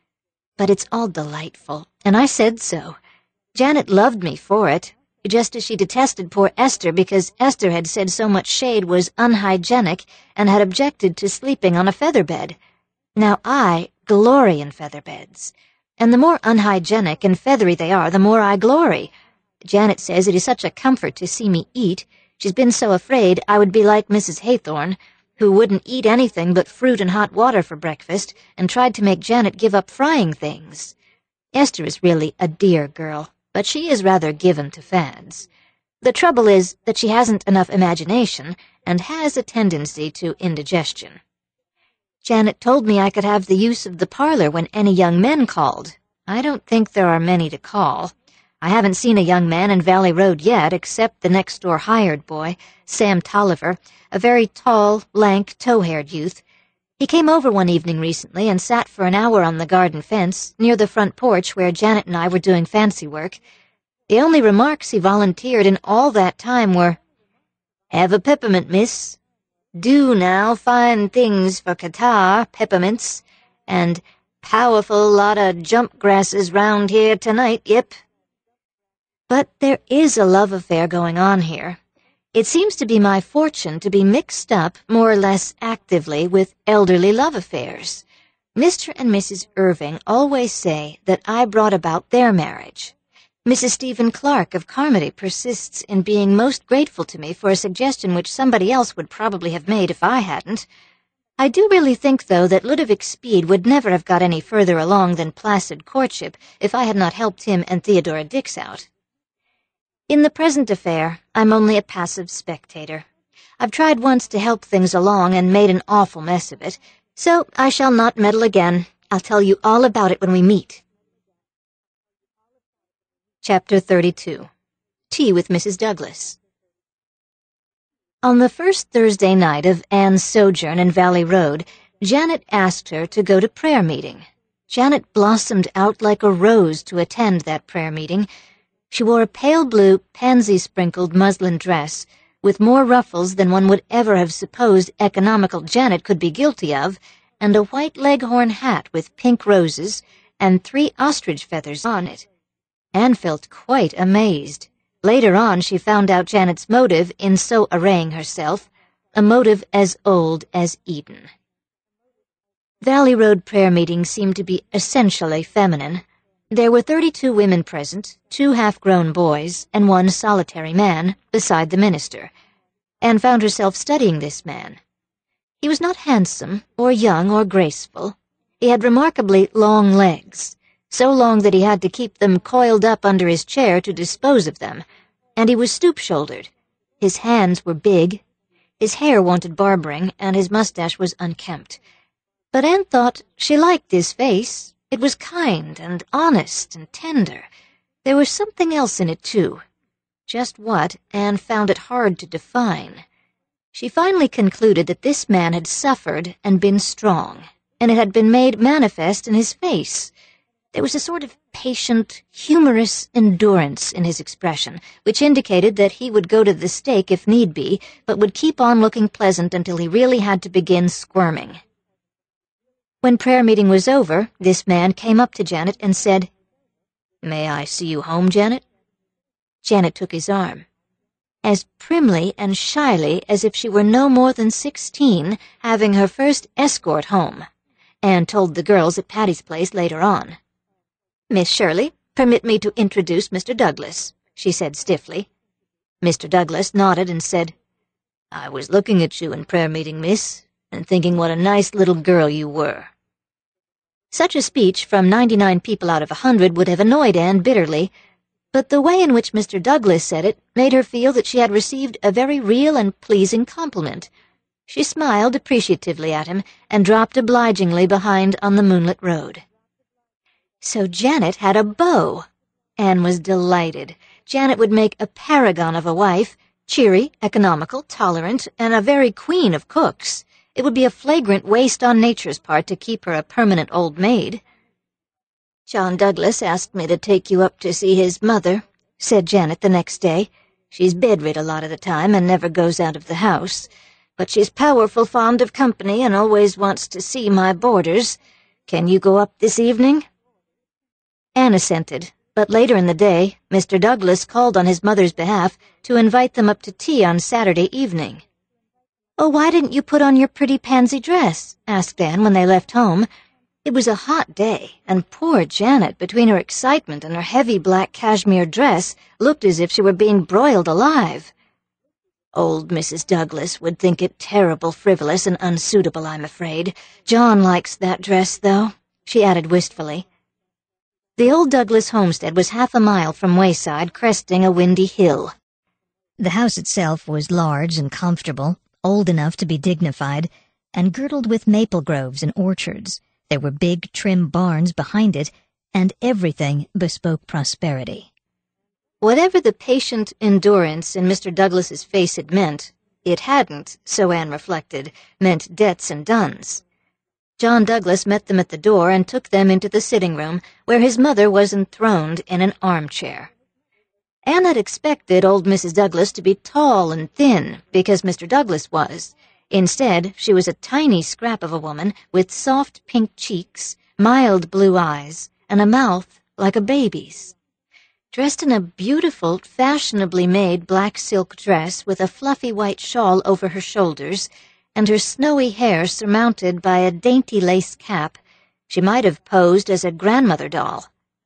But it's all delightful, and I said so. Janet loved me for it, just as she detested poor Esther because Esther had said so much shade was unhygienic and had objected to sleeping on a feather bed. Now I glory in feather beds, and the more unhygienic and feathery they are, the more I glory. Janet says it is such a comfort to see me eat. She's been so afraid I would be like Mrs. Haythorne, who wouldn't eat anything but fruit and hot water for breakfast and tried to make Janet give up frying things. Esther is really a dear girl, but she is rather given to fads. The trouble is that she hasn't enough imagination and has a tendency to indigestion. Janet told me I could have the use of the parlor when any young men called. I don't think there are many to call. I haven't seen a young man in Valley Road yet, except the next-door hired boy, Sam Tolliver, a very tall, lank, tow-haired youth. He came over one evening recently and sat for an hour on the garden fence, near the front porch where Janet and I were doing fancy work. The only remarks he volunteered in all that time were, "Have a peppermint, miss. Do now, fine things for catarrh, peppermints, and powerful lot of jump grasses round here tonight, yep." But there is a love affair going on here. It seems to be my fortune to be mixed up, more or less actively, with elderly love affairs. Mr. and Mrs. Irving always say that I brought about their marriage. Mrs. Stephen Clark of Carmody persists in being most grateful to me for a suggestion which somebody else would probably have made if I hadn't. I do really think, though, that Ludovic Speed would never have got any further along than placid courtship if I had not helped him and Theodora Dix out. In the present affair, I'm only a passive spectator. I've tried once to help things along and made an awful mess of it, so I shall not meddle again. I'll tell you all about it when we meet. Chapter 32. Tea with Mrs. Douglas. On the first Thursday night of Anne's sojourn in Valley Road, Janet asked her to go to prayer meeting. Janet blossomed out like a rose to attend that prayer meeting. She wore a pale blue, pansy-sprinkled muslin dress, with more ruffles than one would ever have supposed economical Janet could be guilty of, and a white leghorn hat with pink roses and 3 ostrich feathers on it. Anne felt quite amazed. Later on she found out Janet's motive in so arraying herself, a motive as old as Eden. Valley Road prayer meeting seemed to be essentially feminine. There were 32 women present, 2 half-grown boys, and 1 solitary man, beside the minister. Anne found herself studying this man. He was not handsome, or young, or graceful. He had remarkably long legs, so long that he had to keep them coiled up under his chair to dispose of them, and he was stoop-shouldered. His hands were big, his hair wanted barbering, and his mustache was unkempt. But Anne thought she liked his face. It was kind and honest and tender. There was something else in it, too. Just what, Anne found it hard to define. She finally concluded that this man had suffered and been strong, and it had been made manifest in his face. There was a sort of patient, humorous endurance in his expression, which indicated that he would go to the stake if need be, but would keep on looking pleasant until he really had to begin squirming. When prayer meeting was over, this man came up to Janet and said, "May I see you home, Janet?" Janet took his arm. As primly and shyly as if she were no more than 16, having her first escort home, Anne told the girls at Patty's Place later on. "Miss Shirley, permit me to introduce Mr. Douglas," she said stiffly. Mr. Douglas nodded and said, "I was looking at you in prayer meeting, miss, and thinking what a nice little girl you were." Such a speech from 99 people out of 100 would have annoyed Anne bitterly, but the way in which Mr. Douglas said it made her feel that she had received a very real and pleasing compliment. She smiled appreciatively at him and dropped obligingly behind on the moonlit road. So Janet had a beau. Anne was delighted. Janet would make a paragon of a wife, cheery, economical, tolerant, and a very queen of cooks. It would be a flagrant waste on nature's part to keep her a permanent old maid. "John Douglas asked me to take you up to see his mother," said Janet the next day. "She's bedrid a lot of the time and never goes out of the house, but she's powerful fond of company and always wants to see my boarders. Can you go up this evening?" Anne assented, but later in the day, Mr. Douglas called on his mother's behalf to invite them up to tea on Saturday evening. "Oh, why didn't you put on your pretty pansy dress?" asked Anne when they left home. It was a hot day, and poor Janet, between her excitement and her heavy black cashmere dress, looked as if she were being broiled alive. "Old Mrs. Douglas would think it terrible frivolous and unsuitable, I'm afraid. John likes that dress, though," she added wistfully. The old Douglas homestead was half a mile from Wayside, cresting a windy hill. The house itself was large and comfortable, old enough to be dignified, and girdled with maple groves and orchards. There were big, trim barns behind it, and everything bespoke prosperity. Whatever the patient endurance in Mr. Douglas's face had meant, it hadn't, so Anne reflected, meant debts and duns. John Douglas met them at the door and took them into the sitting room, where his mother was enthroned in an armchair. Anne had expected old Mrs. Douglas to be tall and thin, because Mr. Douglas was. Instead, she was a tiny scrap of a woman with soft pink cheeks, mild blue eyes, and a mouth like a baby's. Dressed in a beautiful, fashionably made black silk dress with a fluffy white shawl over her shoulders, and her snowy hair surmounted by a dainty lace cap, she might have posed as a grandmother doll.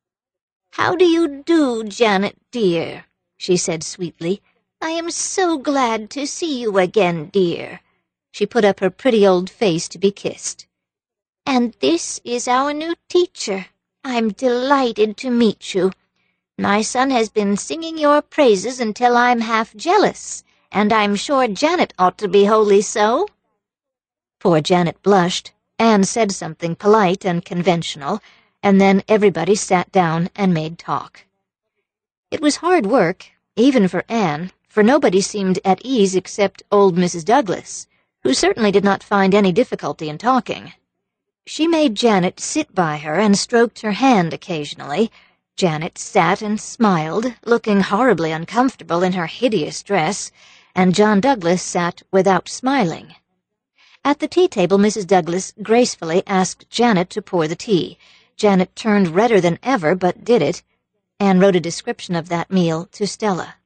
"How do you do, Janet, dear?" she said sweetly. "I am so glad to see you again, dear." She put up her pretty old face to be kissed. "And this is our new teacher. I'm delighted to meet you. My son has been singing your praises until I'm half jealous, and I'm sure Janet ought to be wholly so." Poor Janet blushed. Anne said something polite and conventional, and then everybody sat down and made talk. It was hard work, even for Anne, for nobody seemed at ease except old Mrs. Douglas, who certainly did not find any difficulty in talking. She made Janet sit by her and stroked her hand occasionally. Janet sat and smiled, looking horribly uncomfortable in her hideous dress, and John Douglas sat without smiling. At the tea table, Mrs. Douglas gracefully asked Janet to pour the tea. Janet turned redder than ever, but did it. Anne wrote a description of that meal to Stella.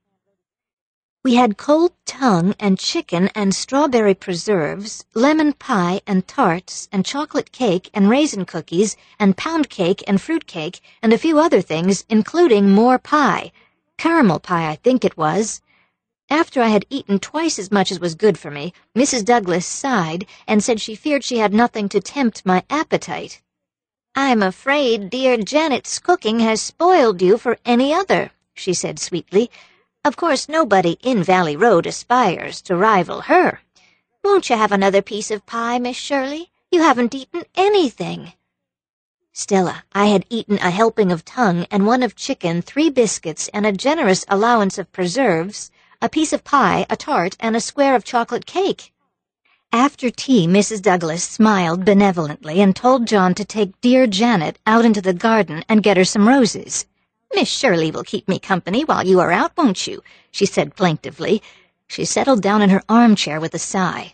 "We had cold tongue and chicken and strawberry preserves, lemon pie and tarts and chocolate cake and raisin cookies and pound cake and fruit cake and a few other things, including more pie. Caramel pie, I think it was. After I had eaten twice as much as was good for me, Mrs. Douglas sighed and said she feared she had nothing to tempt my appetite. I'm afraid dear Janet's cooking has spoiled you for any other, she said sweetly. Of course nobody in Valley Road aspires to rival her. Won't you have another piece of pie, Miss Shirley? You haven't eaten anything. Stella, I had eaten a helping of tongue and one of chicken, 3 biscuits, and a generous allowance of preserves, a piece of pie, a tart, and a square of chocolate cake. After tea, Mrs. Douglas smiled benevolently and told John to take dear Janet out into the garden and get her some roses. Miss Shirley will keep me company while you are out, won't you? She said plaintively. She settled down in her armchair with a sigh.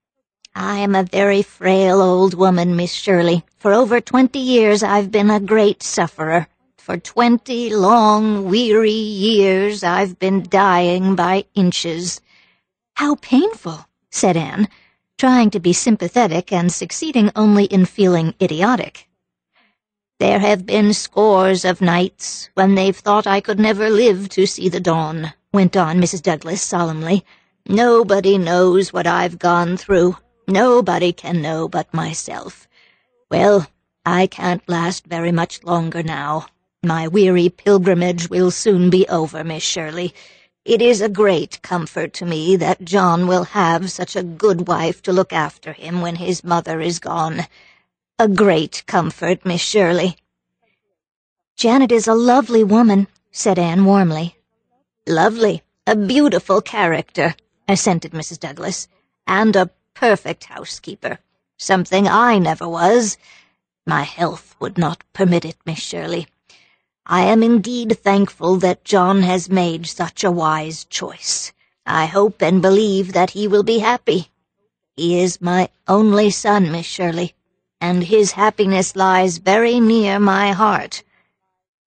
I am a very frail old woman, Miss Shirley. For over 20 years I've been a great sufferer. For 20 long, weary years I've been dying by inches. How painful, said Anne, trying to be sympathetic and succeeding only in feeling idiotic. There have been scores of nights when they've thought I could never live to see the dawn, went on Mrs. Douglas solemnly. Nobody knows what I've gone through. Nobody can know but myself. Well, I can't last very much longer now. My weary pilgrimage will soon be over, Miss Shirley. It is a great comfort to me that John will have such a good wife to look after him when his mother is gone. A great comfort, Miss Shirley. Janet is a lovely woman, said Anne warmly. Lovely, a beautiful character, assented Mrs. Douglas, and a perfect housekeeper, something I never was. My health would not permit it, Miss Shirley. I am indeed thankful that John has made such a wise choice. I hope and believe that he will be happy. He is my only son, Miss Shirley, and his happiness lies very near my heart.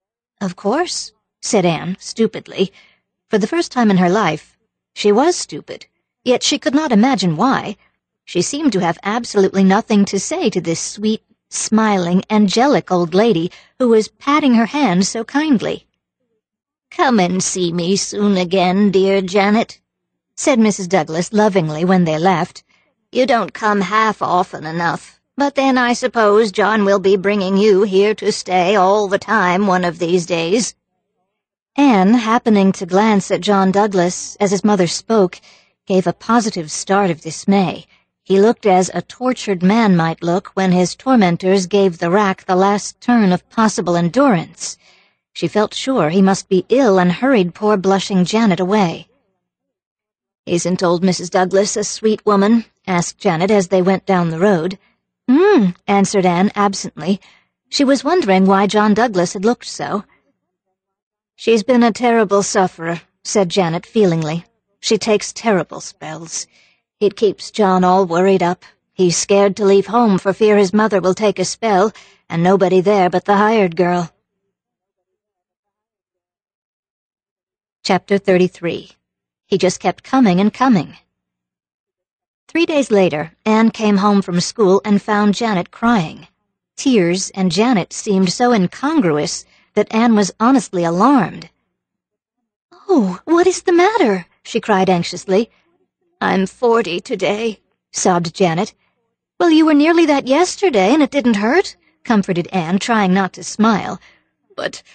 Of course, said Anne, stupidly. For the first time in her life, she was stupid, yet she could not imagine why. She seemed to have absolutely nothing to say to this sweet, smiling, angelic old lady who was patting her hand so kindly. "Come and see me soon again, dear Janet," said Mrs. Douglas lovingly when they left. "You don't come half often enough, but then I suppose John will be bringing you here to stay all the time one of these days." Anne, happening to glance at John Douglas as his mother spoke, gave a positive start of dismay. He looked as a tortured man might look when his tormentors gave the rack the last turn of possible endurance. She felt sure he must be ill and hurried poor blushing Janet away. "Isn't old Mrs. Douglas a sweet woman?" asked Janet as they went down the road. Answered Anne absently. She was wondering why John Douglas had looked so. "She's been a terrible sufferer," said Janet feelingly. "She takes terrible spells. It keeps John all worried up. He's scared to leave home for fear his mother will take a spell, and nobody there but the hired girl." Chapter 33. He just kept coming and coming. 3 days later, Anne came home from school and found Janet crying. Tears and Janet seemed so incongruous that Anne was honestly alarmed. "Oh, what is the matter?" she cried anxiously. "I'm 40 today," sobbed Janet. "Well, you were nearly that yesterday, and it didn't hurt," comforted Anne, trying not to smile. But,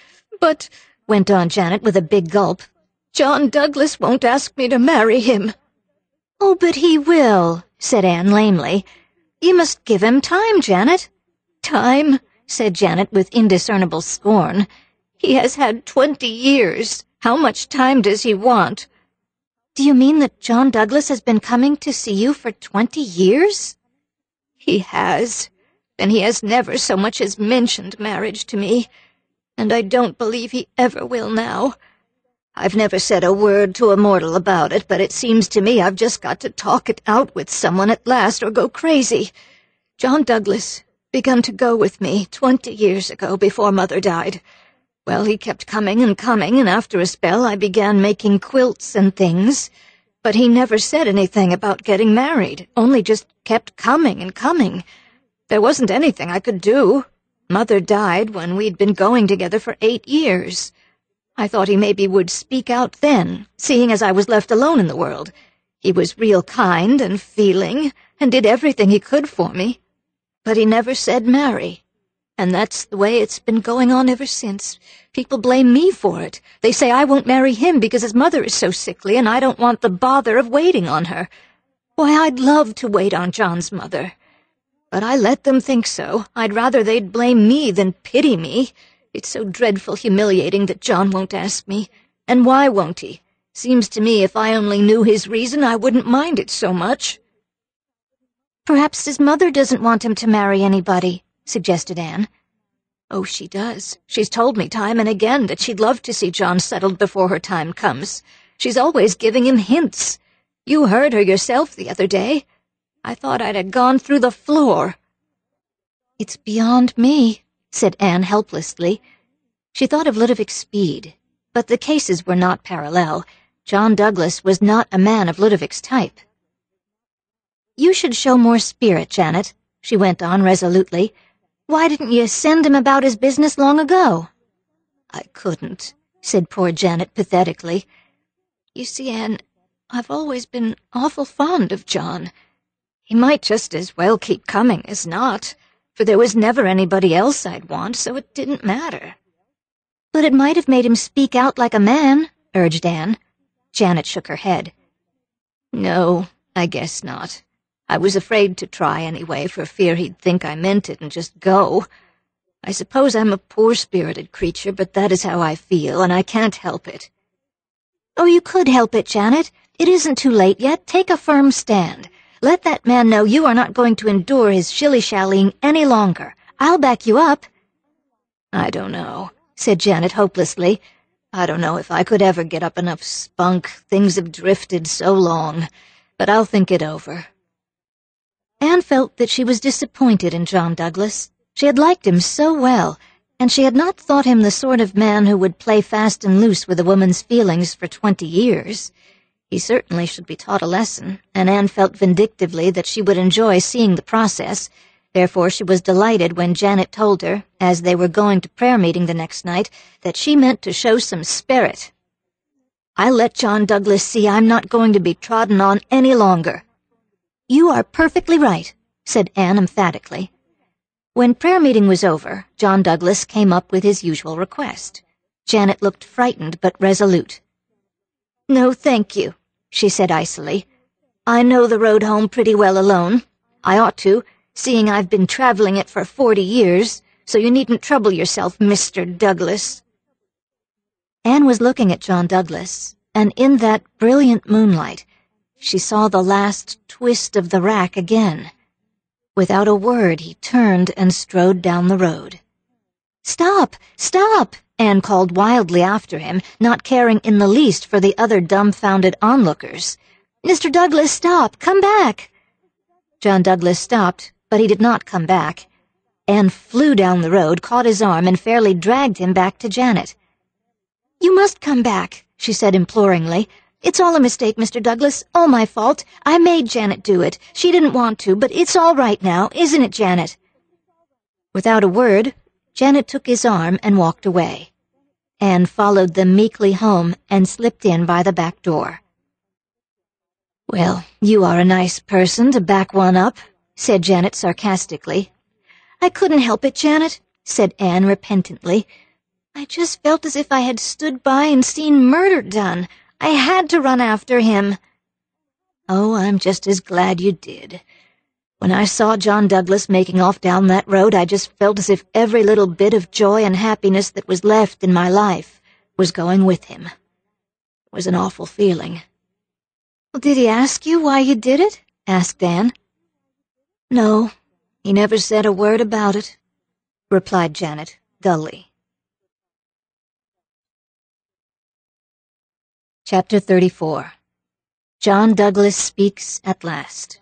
went on Janet with a big gulp, "John Douglas won't ask me to marry him." "Oh, but he will," said Anne lamely. "You must give him time, Janet." "Time?" said Janet with indiscernible scorn. "He has had 20 years. How much time does he want?" "Do you mean that John Douglas has been coming to see you for 20 years? "He has, and he has never so much as mentioned marriage to me, and I don't believe he ever will now. I've never said a word to a mortal about it, but it seems to me I've just got to talk it out with someone at last or go crazy. John Douglas begun to go with me 20 years ago before Mother died. Well, he kept coming, and after a spell I began making quilts and things. But he never said anything about getting married, only just kept coming and coming. There wasn't anything I could do. Mother died when we'd been going together for 8 years. I thought he maybe would speak out then, seeing as I was left alone in the world. He was real kind and feeling, and did everything he could for me. But he never said marry. And that's the way it's been going on ever since. People blame me for it. They say I won't marry him because his mother is so sickly and I don't want the bother of waiting on her. Why, I'd love to wait on John's mother. But I let them think so. I'd rather they'd blame me than pity me. It's so dreadful humiliating that John won't ask me. And why won't he? Seems to me if I only knew his reason, I wouldn't mind it so much." "Perhaps his mother doesn't want him to marry anybody," suggested Anne. "Oh, she does. She's told me time and again that she'd love to see John settled before her time comes. She's always giving him hints. You heard her yourself the other day. I thought I'd have gone through the floor." "It's beyond me," said Anne helplessly. She thought of Ludovic Speed, but the cases were not parallel. John Douglas was not a man of Ludovic's type. "You should show more spirit, Janet," she went on resolutely. "Why didn't you send him about his business long ago?" "I couldn't," said poor Janet pathetically. "You see, Anne, I've always been awful fond of John. He might just as well keep coming as not, for there was never anybody else I'd want, so it didn't matter." "But it might have made him speak out like a man," urged Anne. Janet shook her head. "No, I guess not. I was afraid to try anyway, for fear he'd think I meant it and just go. I suppose I'm a poor-spirited creature, but that is how I feel, and I can't help it." "Oh, you could help it, Janet. It isn't too late yet. Take a firm stand. Let that man know you are not going to endure his shilly-shallying any longer. I'll back you up." "I don't know," said Janet hopelessly. "I don't know if I could ever get up enough spunk. Things have drifted so long. But I'll think it over." Anne felt that she was disappointed in John Douglas. She had liked him so well, and she had not thought him the sort of man who would play fast and loose with a woman's feelings for 20 years. He certainly should be taught a lesson, and Anne felt vindictively that she would enjoy seeing the process. Therefore she was delighted when Janet told her, as they were going to prayer meeting the next night, that she meant to show some spirit. "I'll let John Douglas see I'm not going to be trodden on any longer." "You are perfectly right," said Anne emphatically. When prayer meeting was over, John Douglas came up with his usual request. Janet looked frightened but resolute. "No, thank you," she said icily. "I know the road home pretty well alone. I ought to, seeing I've been traveling it for 40 years, so you needn't trouble yourself, Mr. Douglas." Anne was looking at John Douglas, and in that brilliant moonlight, she saw the last twist of the rack again. Without a word, he turned and strode down the road. "Stop! Stop!" Anne called wildly after him, not caring in the least for the other dumbfounded onlookers. "Mr. Douglas, stop! Come back!" John Douglas stopped, but he did not come back. Anne flew down the road, caught his arm, and fairly dragged him back to Janet. "You must come back," she said imploringly. "It's all a mistake, Mr. Douglas, all my fault. I made Janet do it. She didn't want to, but it's all right now, isn't it, Janet?" Without a word, Janet took his arm and walked away. Anne followed them meekly home and slipped in by the back door. "Well, you are a nice person to back one up," said Janet sarcastically. "I couldn't help it, Janet," said Anne repentantly. "I just felt as if I had stood by and seen murder done. I had to run after him." "Oh, I'm just as glad you did. When I saw John Douglas making off down that road, I just felt as if every little bit of joy and happiness that was left in my life was going with him. It was an awful feeling." "Well, did he ask you why you did it?" asked Anne. "No, he never said a word about it," replied Janet dully. Chapter 34. John Douglas Speaks at Last.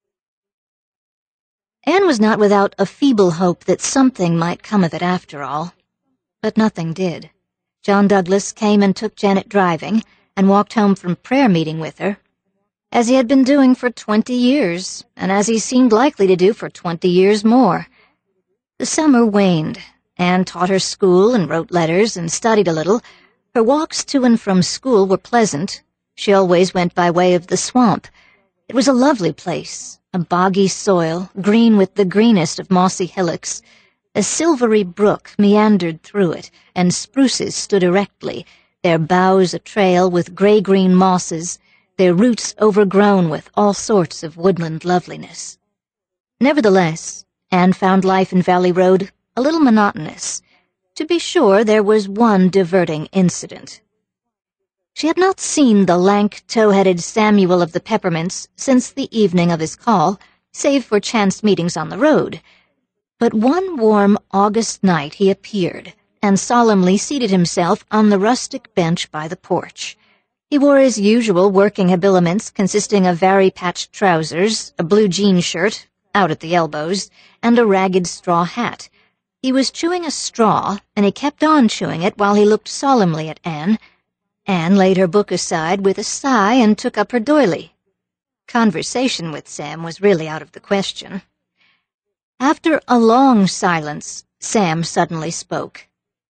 Anne was not without a feeble hope that something might come of it after all. But nothing did. John Douglas came and took Janet driving, and walked home from prayer meeting with her, as he had been doing for 20 years, and as he seemed likely to do for 20 years more. The summer waned. Anne taught her school and wrote letters and studied a little. Her walks to and from school were pleasant. She always went by way of the swamp. It was a lovely place, a boggy soil, green with the greenest of mossy hillocks. A silvery brook meandered through it, and spruces stood erectly, their boughs a trail with gray-green mosses, their roots overgrown with all sorts of woodland loveliness. Nevertheless, Anne found life in Valley Road a little monotonous. To be sure, there was one diverting incident. She had not seen the lank, tow-headed Samuel of the Peppermints since the evening of his call, save for chance meetings on the road. But one warm August night he appeared, and solemnly seated himself on the rustic bench by the porch. He wore his usual working habiliments consisting of vari-patched trousers, a blue jean shirt, out at the elbows, and a ragged straw hat. He was chewing a straw, and he kept on chewing it while he looked solemnly at Anne. Anne laid her book aside with a sigh and took up her doily. Conversation with Sam was really out of the question. After a long silence, Sam suddenly spoke.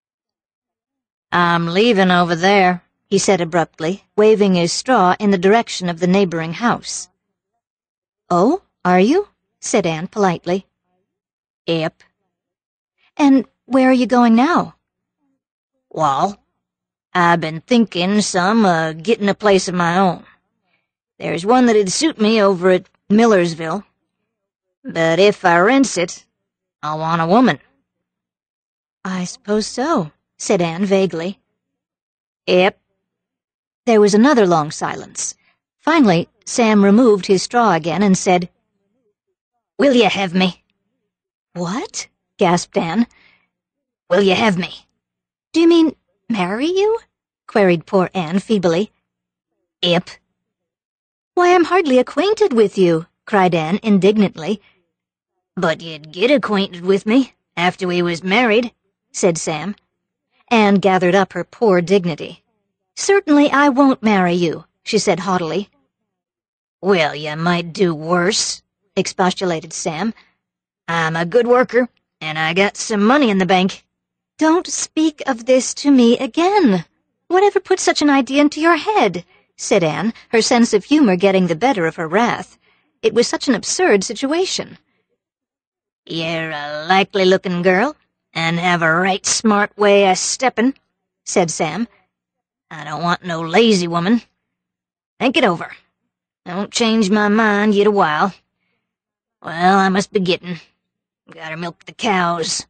"I'm leaving over there," he said abruptly, waving his straw in the direction of the neighboring house. "Oh, are you?" said Anne politely. "Yep." "And where are you going now?" "Wall, I've been thinking some of getting a place of my own. There's one that'd suit me over at Millersville. But if I rents it, I'll want a woman." "I suppose so," said Anne vaguely. "Yep." There was another long silence. Finally, Sam removed his straw again and said, "Will you have me?" "What?" gasped Anne. "Will you have me?" "Do you mean marry you?" queried poor Anne feebly. "Yep." "Why, I'm hardly acquainted with you," cried Anne indignantly. "But you'd get acquainted with me after we was married," said Sam. Anne gathered up her poor dignity. "Certainly I won't marry you," she said haughtily. "Well, you might do worse," expostulated Sam. "I'm a good worker, and I got some money in the bank." "Don't speak of this to me again. Whatever put such an idea into your head?" said Anne, her sense of humor getting the better of her wrath. It was such an absurd situation. "You're a likely-looking girl, and have a right smart way o' steppin'," said Sam. "I don't want no lazy woman. Think it over. Don't change my mind yet a while. Well, I must be gettin'. Gotta milk the cows."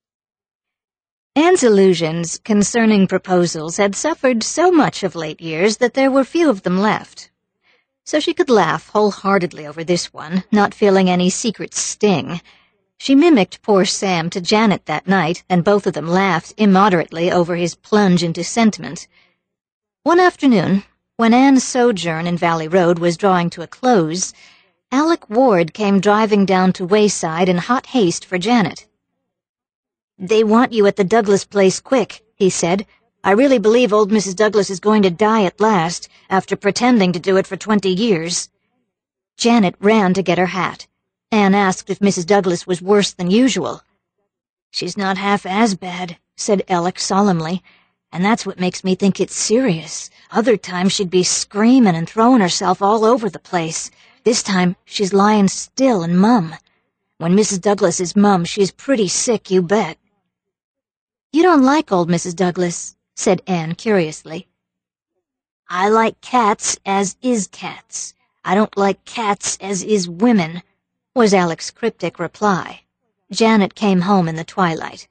Anne's illusions concerning proposals had suffered so much of late years that there were few of them left. So she could laugh wholeheartedly over this one, not feeling any secret sting. She mimicked poor Sam to Janet that night, and both of them laughed immoderately over his plunge into sentiment. One afternoon, when Anne's sojourn in Valley Road was drawing to a close, Alec Ward came driving down to Wayside in hot haste for Janet. "They want you at the Douglas place quick," he said. "I really believe old Mrs. Douglas is going to die at last, after pretending to do it for 20 years. Janet ran to get her hat. Anne asked if Mrs. Douglas was worse than usual. "She's not half as bad," said Alec solemnly, "and that's what makes me think it's serious. Other times she'd be screaming and throwing herself all over the place. This time she's lying still and mum. When Mrs. Douglas is mum, she's pretty sick, you bet." "You don't like old Mrs. Douglas," said Anne curiously. "I like cats as is cats. I don't like cats as is women," was Alec's cryptic reply. Janet came home in the twilight.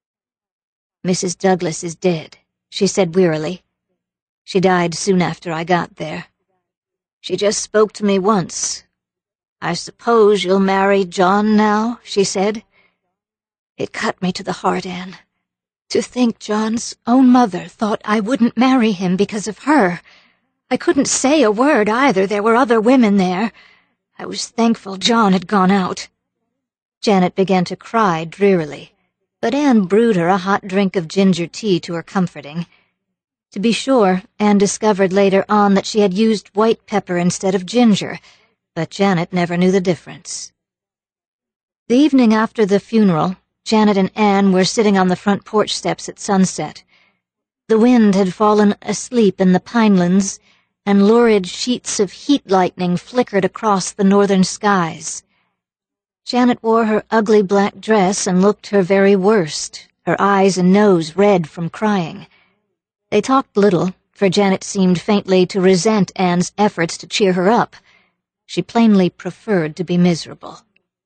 "Mrs. Douglas is dead," she said wearily. "She died soon after I got there. She just spoke to me once. 'I suppose you'll marry John now?' she said. It cut me to the heart, Anne. To think John's own mother thought I wouldn't marry him because of her. I couldn't say a word either. There were other women there. I was thankful John had gone out." Janet began to cry drearily, but Anne brewed her a hot drink of ginger tea to her comforting. To be sure, Anne discovered later on that she had used white pepper instead of ginger, but Janet never knew the difference. The evening after the funeral, Janet and Anne were sitting on the front porch steps at sunset. The wind had fallen asleep in the pinelands, and lurid sheets of heat lightning flickered across the northern skies. Janet wore her ugly black dress and looked her very worst, her eyes and nose red from crying. They talked little, for Janet seemed faintly to resent Anne's efforts to cheer her up. She plainly preferred to be miserable.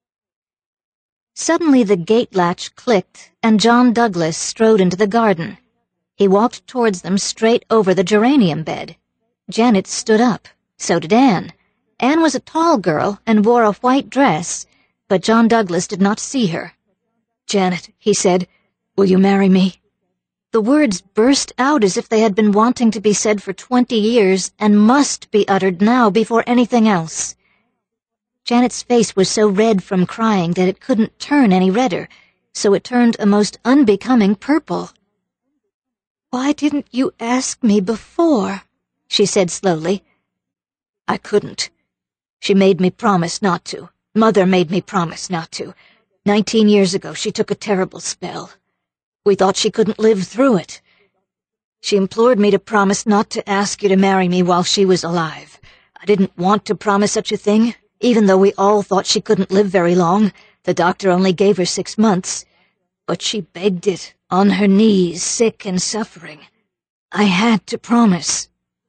Suddenly the gate latch clicked, and John Douglas strode into the garden. He walked towards them straight over the geranium bed. Janet stood up. So did Anne. Anne was a tall girl and wore a white dress, but John Douglas did not see her. "Janet," he said, "will you marry me?" The words burst out as if they had been wanting to be said for 20 years and must be uttered now before anything else. Janet's face was so red from crying that it couldn't turn any redder, so it turned a most unbecoming purple. "Why didn't you ask me before?" she said slowly. "I couldn't. She made me promise not to. Mother made me promise not to. 19 years ago she took a terrible spell. We thought she couldn't live through it. She implored me to promise not to ask you to marry me while she was alive. I didn't want to promise such a thing, even though we all thought she couldn't live very long. The doctor only gave her 6 months. But she begged it, on her knees, sick and suffering. I had to promise."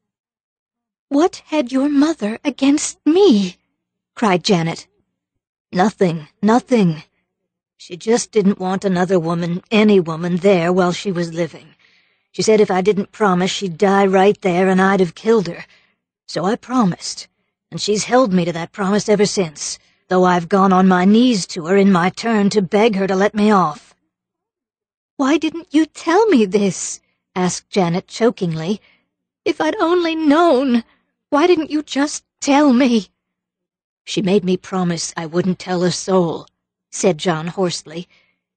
"What had your mother against me?" cried Janet. "Nothing, nothing. She just didn't want another woman, any woman, there while she was living. She said if I didn't promise, she'd die right there and I'd have killed her. So I promised, and she's held me to that promise ever since, though I've gone on my knees to her in my turn to beg her to let me off." "Why didn't you tell me this?" asked Janet chokingly. "If I'd only known, why didn't you just tell me?" "She made me promise I wouldn't tell a soul," said John hoarsely.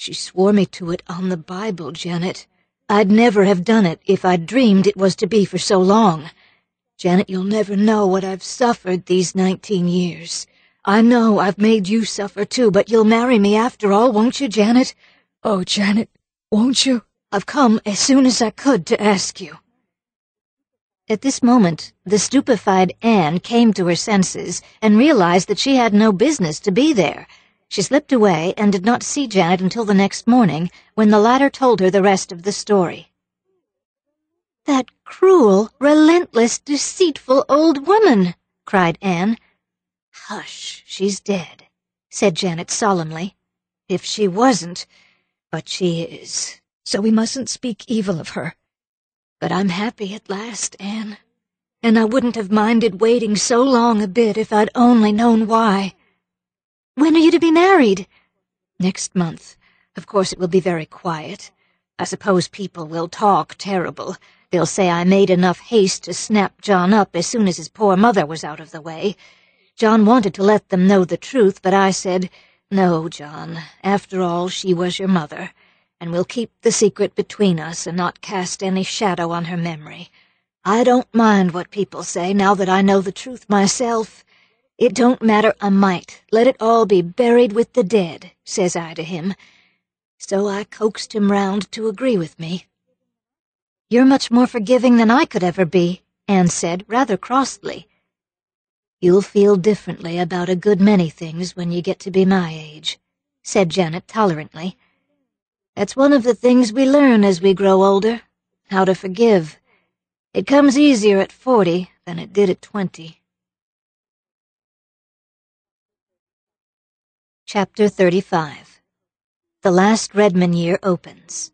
She swore me to it on the Bible, Janet. I'd never have done it if I'd dreamed it was to be for so long. Janet, you'll never know what I've suffered these 19 years. I know I've made you suffer too, but you'll marry me after all, won't you, Janet? Oh, Janet, won't you? I've come as soon as I could to ask you." At this moment, the stupefied Anne came to her senses and realized that she had no business to be there. She slipped away and did not see Janet until the next morning, when the latter told her the rest of the story. "That cruel, relentless, deceitful old woman!" cried Anne. "Hush, she's dead," said Janet solemnly. "If she wasn't, but she is, so we mustn't speak evil of her. But I'm happy at last, Anne, and I wouldn't have minded waiting so long a bit if I'd only known why." "When are you to be married?" "Next month. Of course it will be very quiet. I suppose people will talk terrible. They'll say I made enough haste to snap John up as soon as his poor mother was out of the way. John wanted to let them know the truth, but I said, 'No, John, after all, she was your mother, and we'll keep the secret between us and not cast any shadow on her memory. I don't mind what people say now that I know the truth myself. It don't matter a mite. Let it all be buried with the dead,' says I to him. So I coaxed him round to agree with me." "You're much more forgiving than I could ever be," Anne said, rather crossly. "You'll feel differently about a good many things when you get to be my age," said Janet tolerantly. "That's one of the things we learn as we grow older, how to forgive. It comes easier at 40 than it did at 20. Chapter 35. The Last Redmond Year Opens.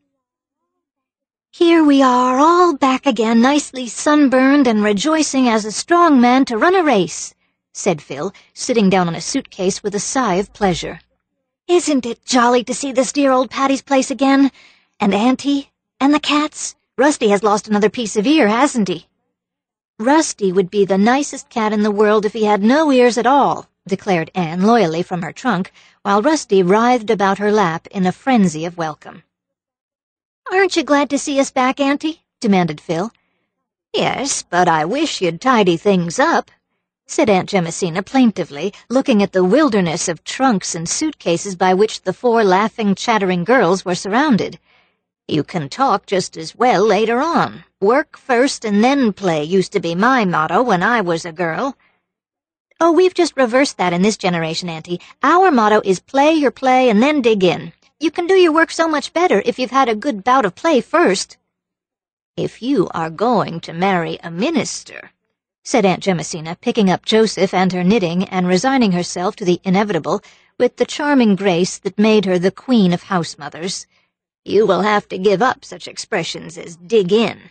"Here we are, all back again, nicely sunburned and rejoicing as a strong man to run a race," said Phil, sitting down on a suitcase with a sigh of pleasure. "Isn't it jolly to see this dear old Patty's Place again? And Auntie? And the cats? Rusty has lost another piece of ear, hasn't he?" "Rusty would be the nicest cat in the world if he had no ears at all," declared Anne loyally from her trunk, while Rusty writhed about her lap in a frenzy of welcome. "Aren't you glad to see us back, Auntie?" demanded Phil. "Yes, but I wish you'd tidy things up," said Aunt Jamesina plaintively, looking at the wilderness of trunks and suitcases by which the 4 laughing, chattering girls were surrounded. "You can talk just as well later on. Work first and then play used to be my motto when I was a girl." "Oh, we've just reversed that in this generation, Auntie. Our motto is play your play and then dig in. You can do your work so much better if you've had a good bout of play first." "If you are going to marry a minister," said Aunt Jamesina, picking up Joseph and her knitting and resigning herself to the inevitable with the charming grace that made her the queen of house-mothers, "you will have to give up such expressions as dig in."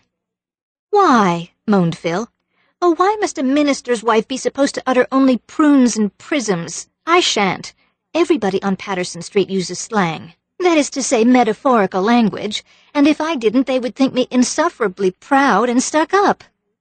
"Why?" moaned Phil. "Oh, why must a minister's wife be supposed to utter only prunes and prisms? I shan't. Everybody on Patterson Street uses slang. That is to say, metaphorical language, and if I didn't, they would think me insufferably proud and stuck up."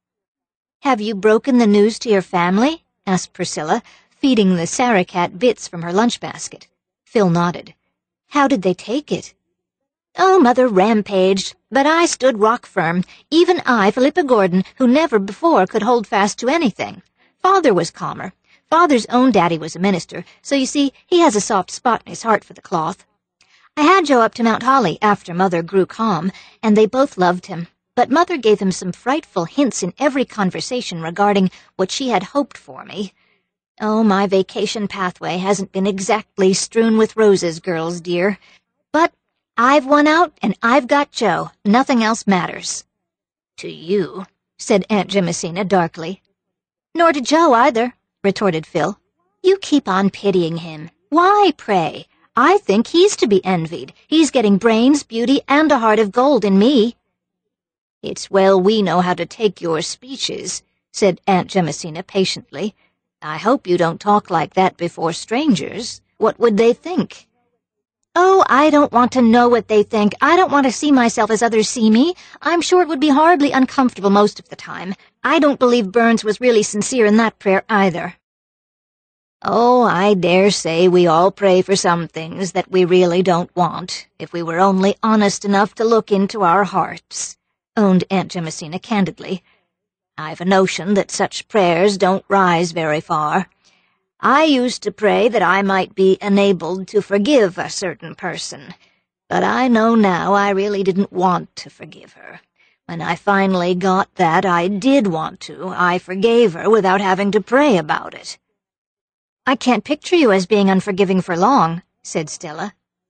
"Have you broken the news to your family?" asked Priscilla, feeding the Sarah-cat bits from her lunch-basket. Phil nodded. "How did they take it?" "Oh, Mother rampaged, but I stood rock-firm, even I, Philippa Gordon, who never before could hold fast to anything. Father was calmer. Father's own daddy was a minister, so you see, he has a soft spot in his heart for the cloth. I had Joe up to Mount Holly after Mother grew calm, and they both loved him, but Mother gave him some frightful hints in every conversation regarding what she had hoped for me. Oh, my vacation pathway hasn't been exactly strewn with roses, girls dear. But I've won out, and I've got Joe. Nothing else matters." "To you," said Aunt Jamesina darkly. "Nor to Joe, either," retorted Phil. "You keep on pitying him. Why, pray? I think he's to be envied. He's getting brains, beauty, and a heart of gold in me." "It's well we know how to take your speeches," said Aunt Jamesina patiently. "I hope you don't talk like that before strangers. What would they think?" "Oh, I don't want to know what they think. I don't want to see myself as others see me. I'm sure it would be horribly uncomfortable most of the time. I don't believe Burns was really sincere in that prayer either." Oh, I dare say we all pray for some things that we really don't want, if we were only honest enough to look into our hearts," owned Aunt Jamesina candidly. "I've a notion that such prayers don't rise very far. I used to pray that I might be enabled to forgive a certain person, but I know now I really didn't want to forgive her. When I finally got that I did want to, I forgave her without having to pray about it." "I can't picture you as being unforgiving for long," said Stella.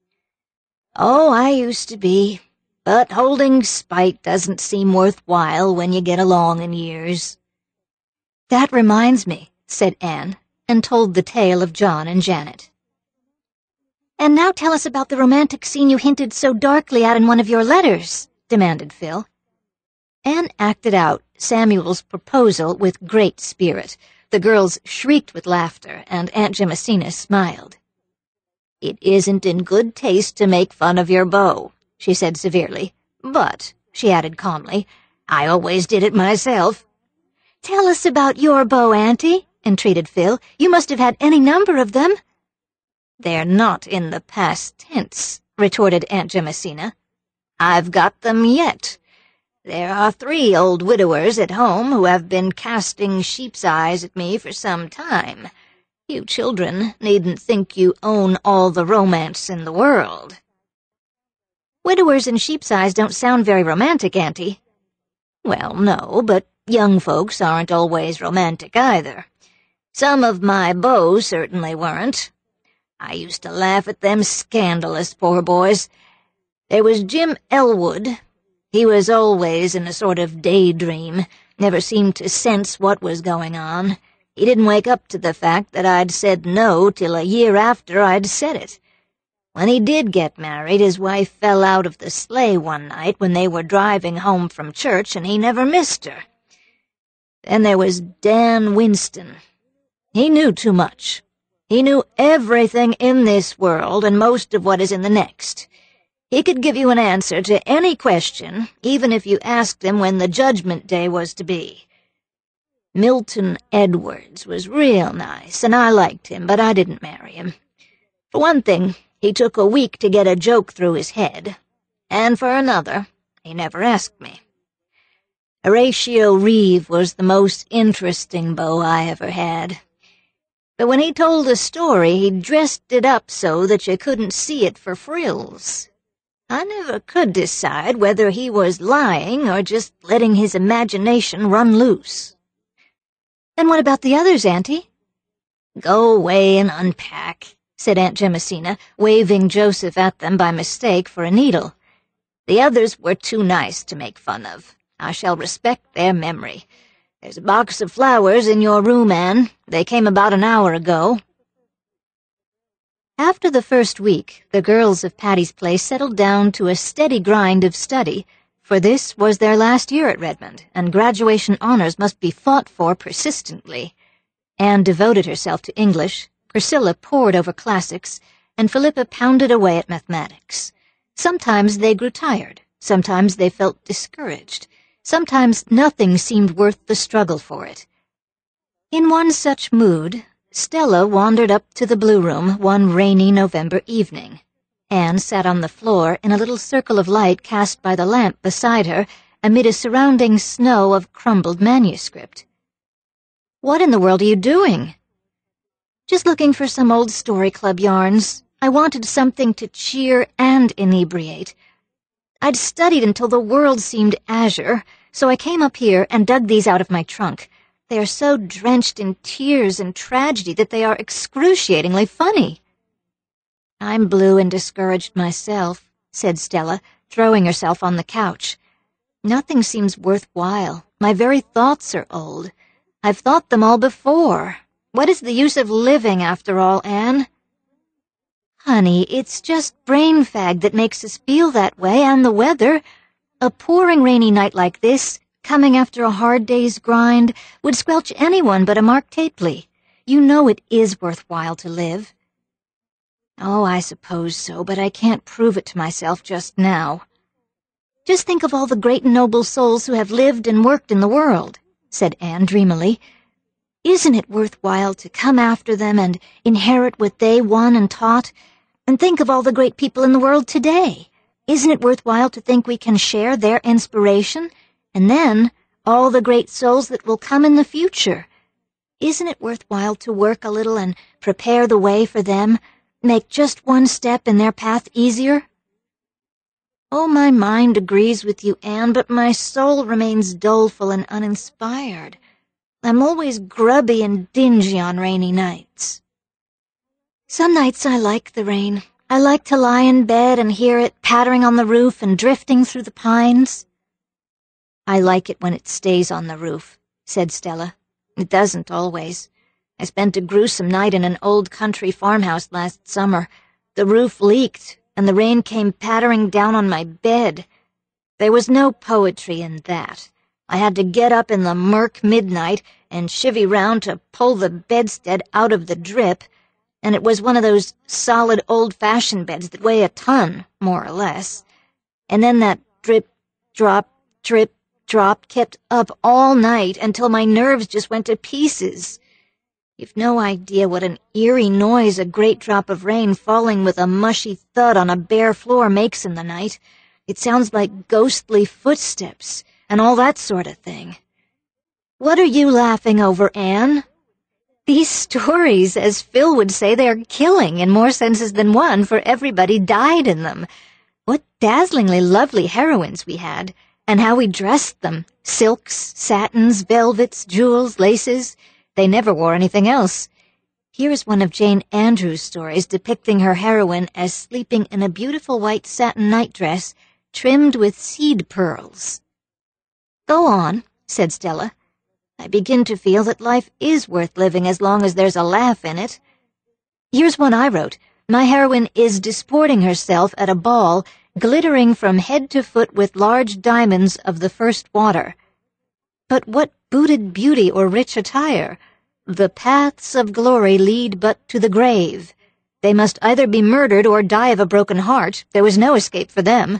"Oh, I used to be, but holding spite doesn't seem worthwhile when you get along in years." "That reminds me," said Anne, and told the tale of John and Janet. "And now tell us about the romantic scene you hinted so darkly at in one of your letters," demanded Phil. Anne acted out Samuel's proposal with great spirit. The girls shrieked with laughter, and Aunt Jamesina smiled. "It isn't in good taste to make fun of your beau," she said severely. "But," she added calmly, "I always did it myself." "Tell us about your beau, Auntie," entreated Phil. "You must have had any number of them." "They're not in the past tense," retorted Aunt Jamesina. "I've got them yet. There are 3 old widowers at home who have been casting sheep's eyes at me for some time. You children needn't think you own all the romance in the world." "Widowers and sheep's eyes don't sound very romantic, Auntie." "Well, no, but young folks aren't always romantic either. Some of my beaux certainly weren't. I used to laugh at them scandalous poor boys. There was Jim Elwood. He was always in a sort of daydream, never seemed to sense what was going on. He didn't wake up to the fact that I'd said no till a year after I'd said it. When he did get married, his wife fell out of the sleigh one night when they were driving home from church, and he never missed her. Then there was Dan Winston. He knew too much. He knew everything in this world and most of what is in the next. He could give you an answer to any question, even if you asked him when the judgment day was to be. Milton Edwards was real nice, and I liked him, but I didn't marry him. For one thing, he took a week to get a joke through his head, and for another, he never asked me. Horatio Reeve was the most interesting beau I ever had. But when he told a story, he dressed it up so that you couldn't see it for frills. I never could decide whether he was lying or just letting his imagination run loose." "Then what about the others, Auntie?" "Go away and unpack," said Aunt Jamesina, waving Joseph at them by mistake for a needle. "The others were too nice to make fun of. I shall respect their memory. There's a box of flowers in your room, Anne. They came about an hour ago." After the first week, the girls of Patty's Place settled down to a steady grind of study, for this was their last year at Redmond, and graduation honors must be fought for persistently. Anne devoted herself to English, Priscilla pored over classics, and Philippa pounded away at mathematics. Sometimes they grew tired, sometimes they felt discouraged, sometimes nothing seemed worth the struggle for it. In one such mood, Stella wandered up to the Blue Room one rainy November evening. Anne sat on the floor in a little circle of light cast by the lamp beside her amid a surrounding snow of crumbled manuscript. "What in the world are you doing?" "Just looking for some old story club yarns. I wanted something to cheer and inebriate. I'd studied until the world seemed azure, so I came up here and dug these out of my trunk. They are so drenched in tears and tragedy that they are excruciatingly funny." "I'm blue and discouraged myself," said Stella, throwing herself on the couch. "Nothing seems worthwhile. My very thoughts are old. I've thought them all before. What is the use of living, after all, Anne?" "Honey, it's just brain fag that makes us feel that way, and the weather. A pouring rainy night like this, coming after a hard day's grind, would squelch anyone but a Mark Tapley. You know it is worthwhile to live." "Oh, I suppose so, but I can't prove it to myself just now." "Just think of all the great and noble souls who have lived and worked in the world," said Anne dreamily. Isn't it worthwhile to come after them and inherit what they won and taught? And think of all the great people in the world today. Isn't it worthwhile to think we can share their inspiration? And then, all the great souls that will come in the future. Isn't it worthwhile to work a little and prepare the way for them, make just one step in their path easier? Oh, my mind agrees with you, Anne, but my soul remains doleful and uninspired. I'm always grubby and dingy on rainy nights. Some nights I like the rain. I like to lie in bed and hear it pattering on the roof and drifting through the pines. I like it when it stays on the roof, said Stella. It doesn't always. I spent a gruesome night in an old country farmhouse last summer. The roof leaked, and the rain came pattering down on my bed. There was no poetry in that. I had to get up in the murk midnight and chivvy round to pull the bedstead out of the drip, and it was one of those solid old-fashioned beds that weigh a ton, more or less. And then that drip, drop, drip, drop kept up all night until my nerves just went to pieces. You've no idea what an eerie noise a great drop of rain falling with a mushy thud on a bare floor makes in the night. It sounds like ghostly footsteps and all that sort of thing. What are you laughing over, Anne? These stories, as Phil would say, they're killing in more senses than one, for everybody died in them. What dazzlingly lovely heroines we had, and how we dressed them. Silks, satins, velvets, jewels, laces. They never wore anything else. Here's one of Jane Andrews' stories depicting her heroine as sleeping in a beautiful white satin nightdress trimmed with seed pearls. Go on, said Stella. I begin to feel that life is worth living as long as there's a laugh in it. Here's one I wrote. My heroine is disporting herself at a ball, glittering from head to foot with large diamonds of the first water. But what booted beauty or rich attire? The paths of glory lead but to the grave. They must either be murdered or die of a broken heart. There was no escape for them.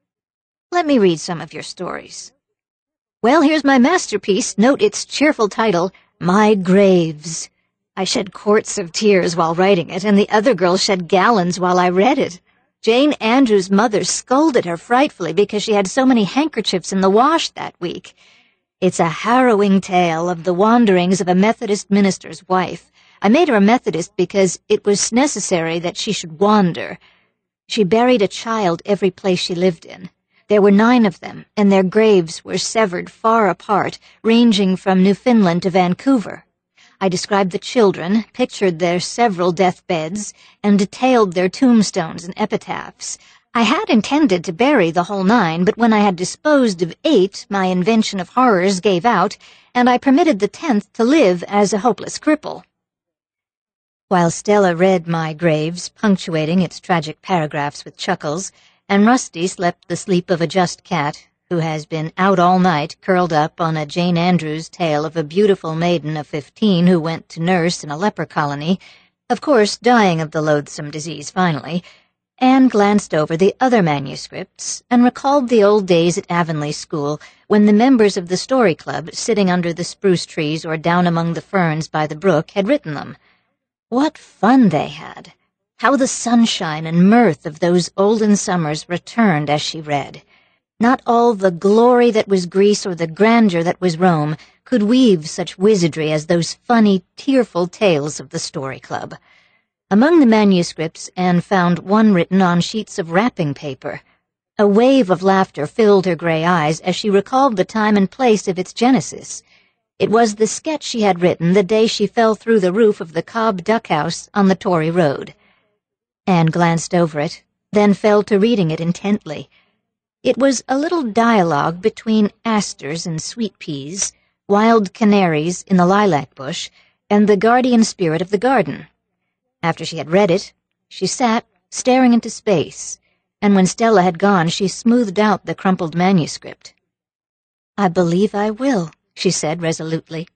Let me read some of your stories. Well, here's my masterpiece. Note its cheerful title, My Graves. I shed quarts of tears while writing it, and the other girls shed gallons while I read it. Jane Andrews' mother scolded her frightfully because she had so many handkerchiefs in the wash that week. It's a harrowing tale of the wanderings of a Methodist minister's wife. I made her a Methodist because it was necessary that she should wander. She buried a child every place she lived in. There were 9 of them, and their graves were severed far apart, ranging from Newfoundland to Vancouver. I described the children, pictured their several deathbeds, and detailed their tombstones and epitaphs. I had intended to bury the whole 9, but when I had disposed of 8, my invention of horrors gave out, and I permitted the 10th to live as a hopeless cripple. While Stella read My Graves, punctuating its tragic paragraphs with chuckles, and Rusty slept the sleep of a just cat, who has been out all night, curled up on a Jane Andrews tale of a beautiful maiden of 15 who went to nurse in a leper colony, of course dying of the loathsome disease finally, Anne glanced over the other manuscripts and recalled the old days at Avonlea School when the members of the Story Club, sitting under the spruce trees or down among the ferns by the brook, had written them. What fun they had! How the sunshine and mirth of those olden summers returned as she read. Not all the glory that was Greece or the grandeur that was Rome could weave such wizardry as those funny, tearful tales of the Story Club. Among the manuscripts, Anne found one written on sheets of wrapping paper. A wave of laughter filled her gray eyes as she recalled the time and place of its genesis. It was the sketch she had written the day she fell through the roof of the Cobb Duck House on the Tory Road. Anne glanced over it, then fell to reading it intently. It was a little dialogue between asters and sweet peas, wild canaries in the lilac bush, and the guardian spirit of the garden. After she had read it, she sat, staring into space, and when Stella had gone, she smoothed out the crumpled manuscript. "I believe I will," she said resolutely.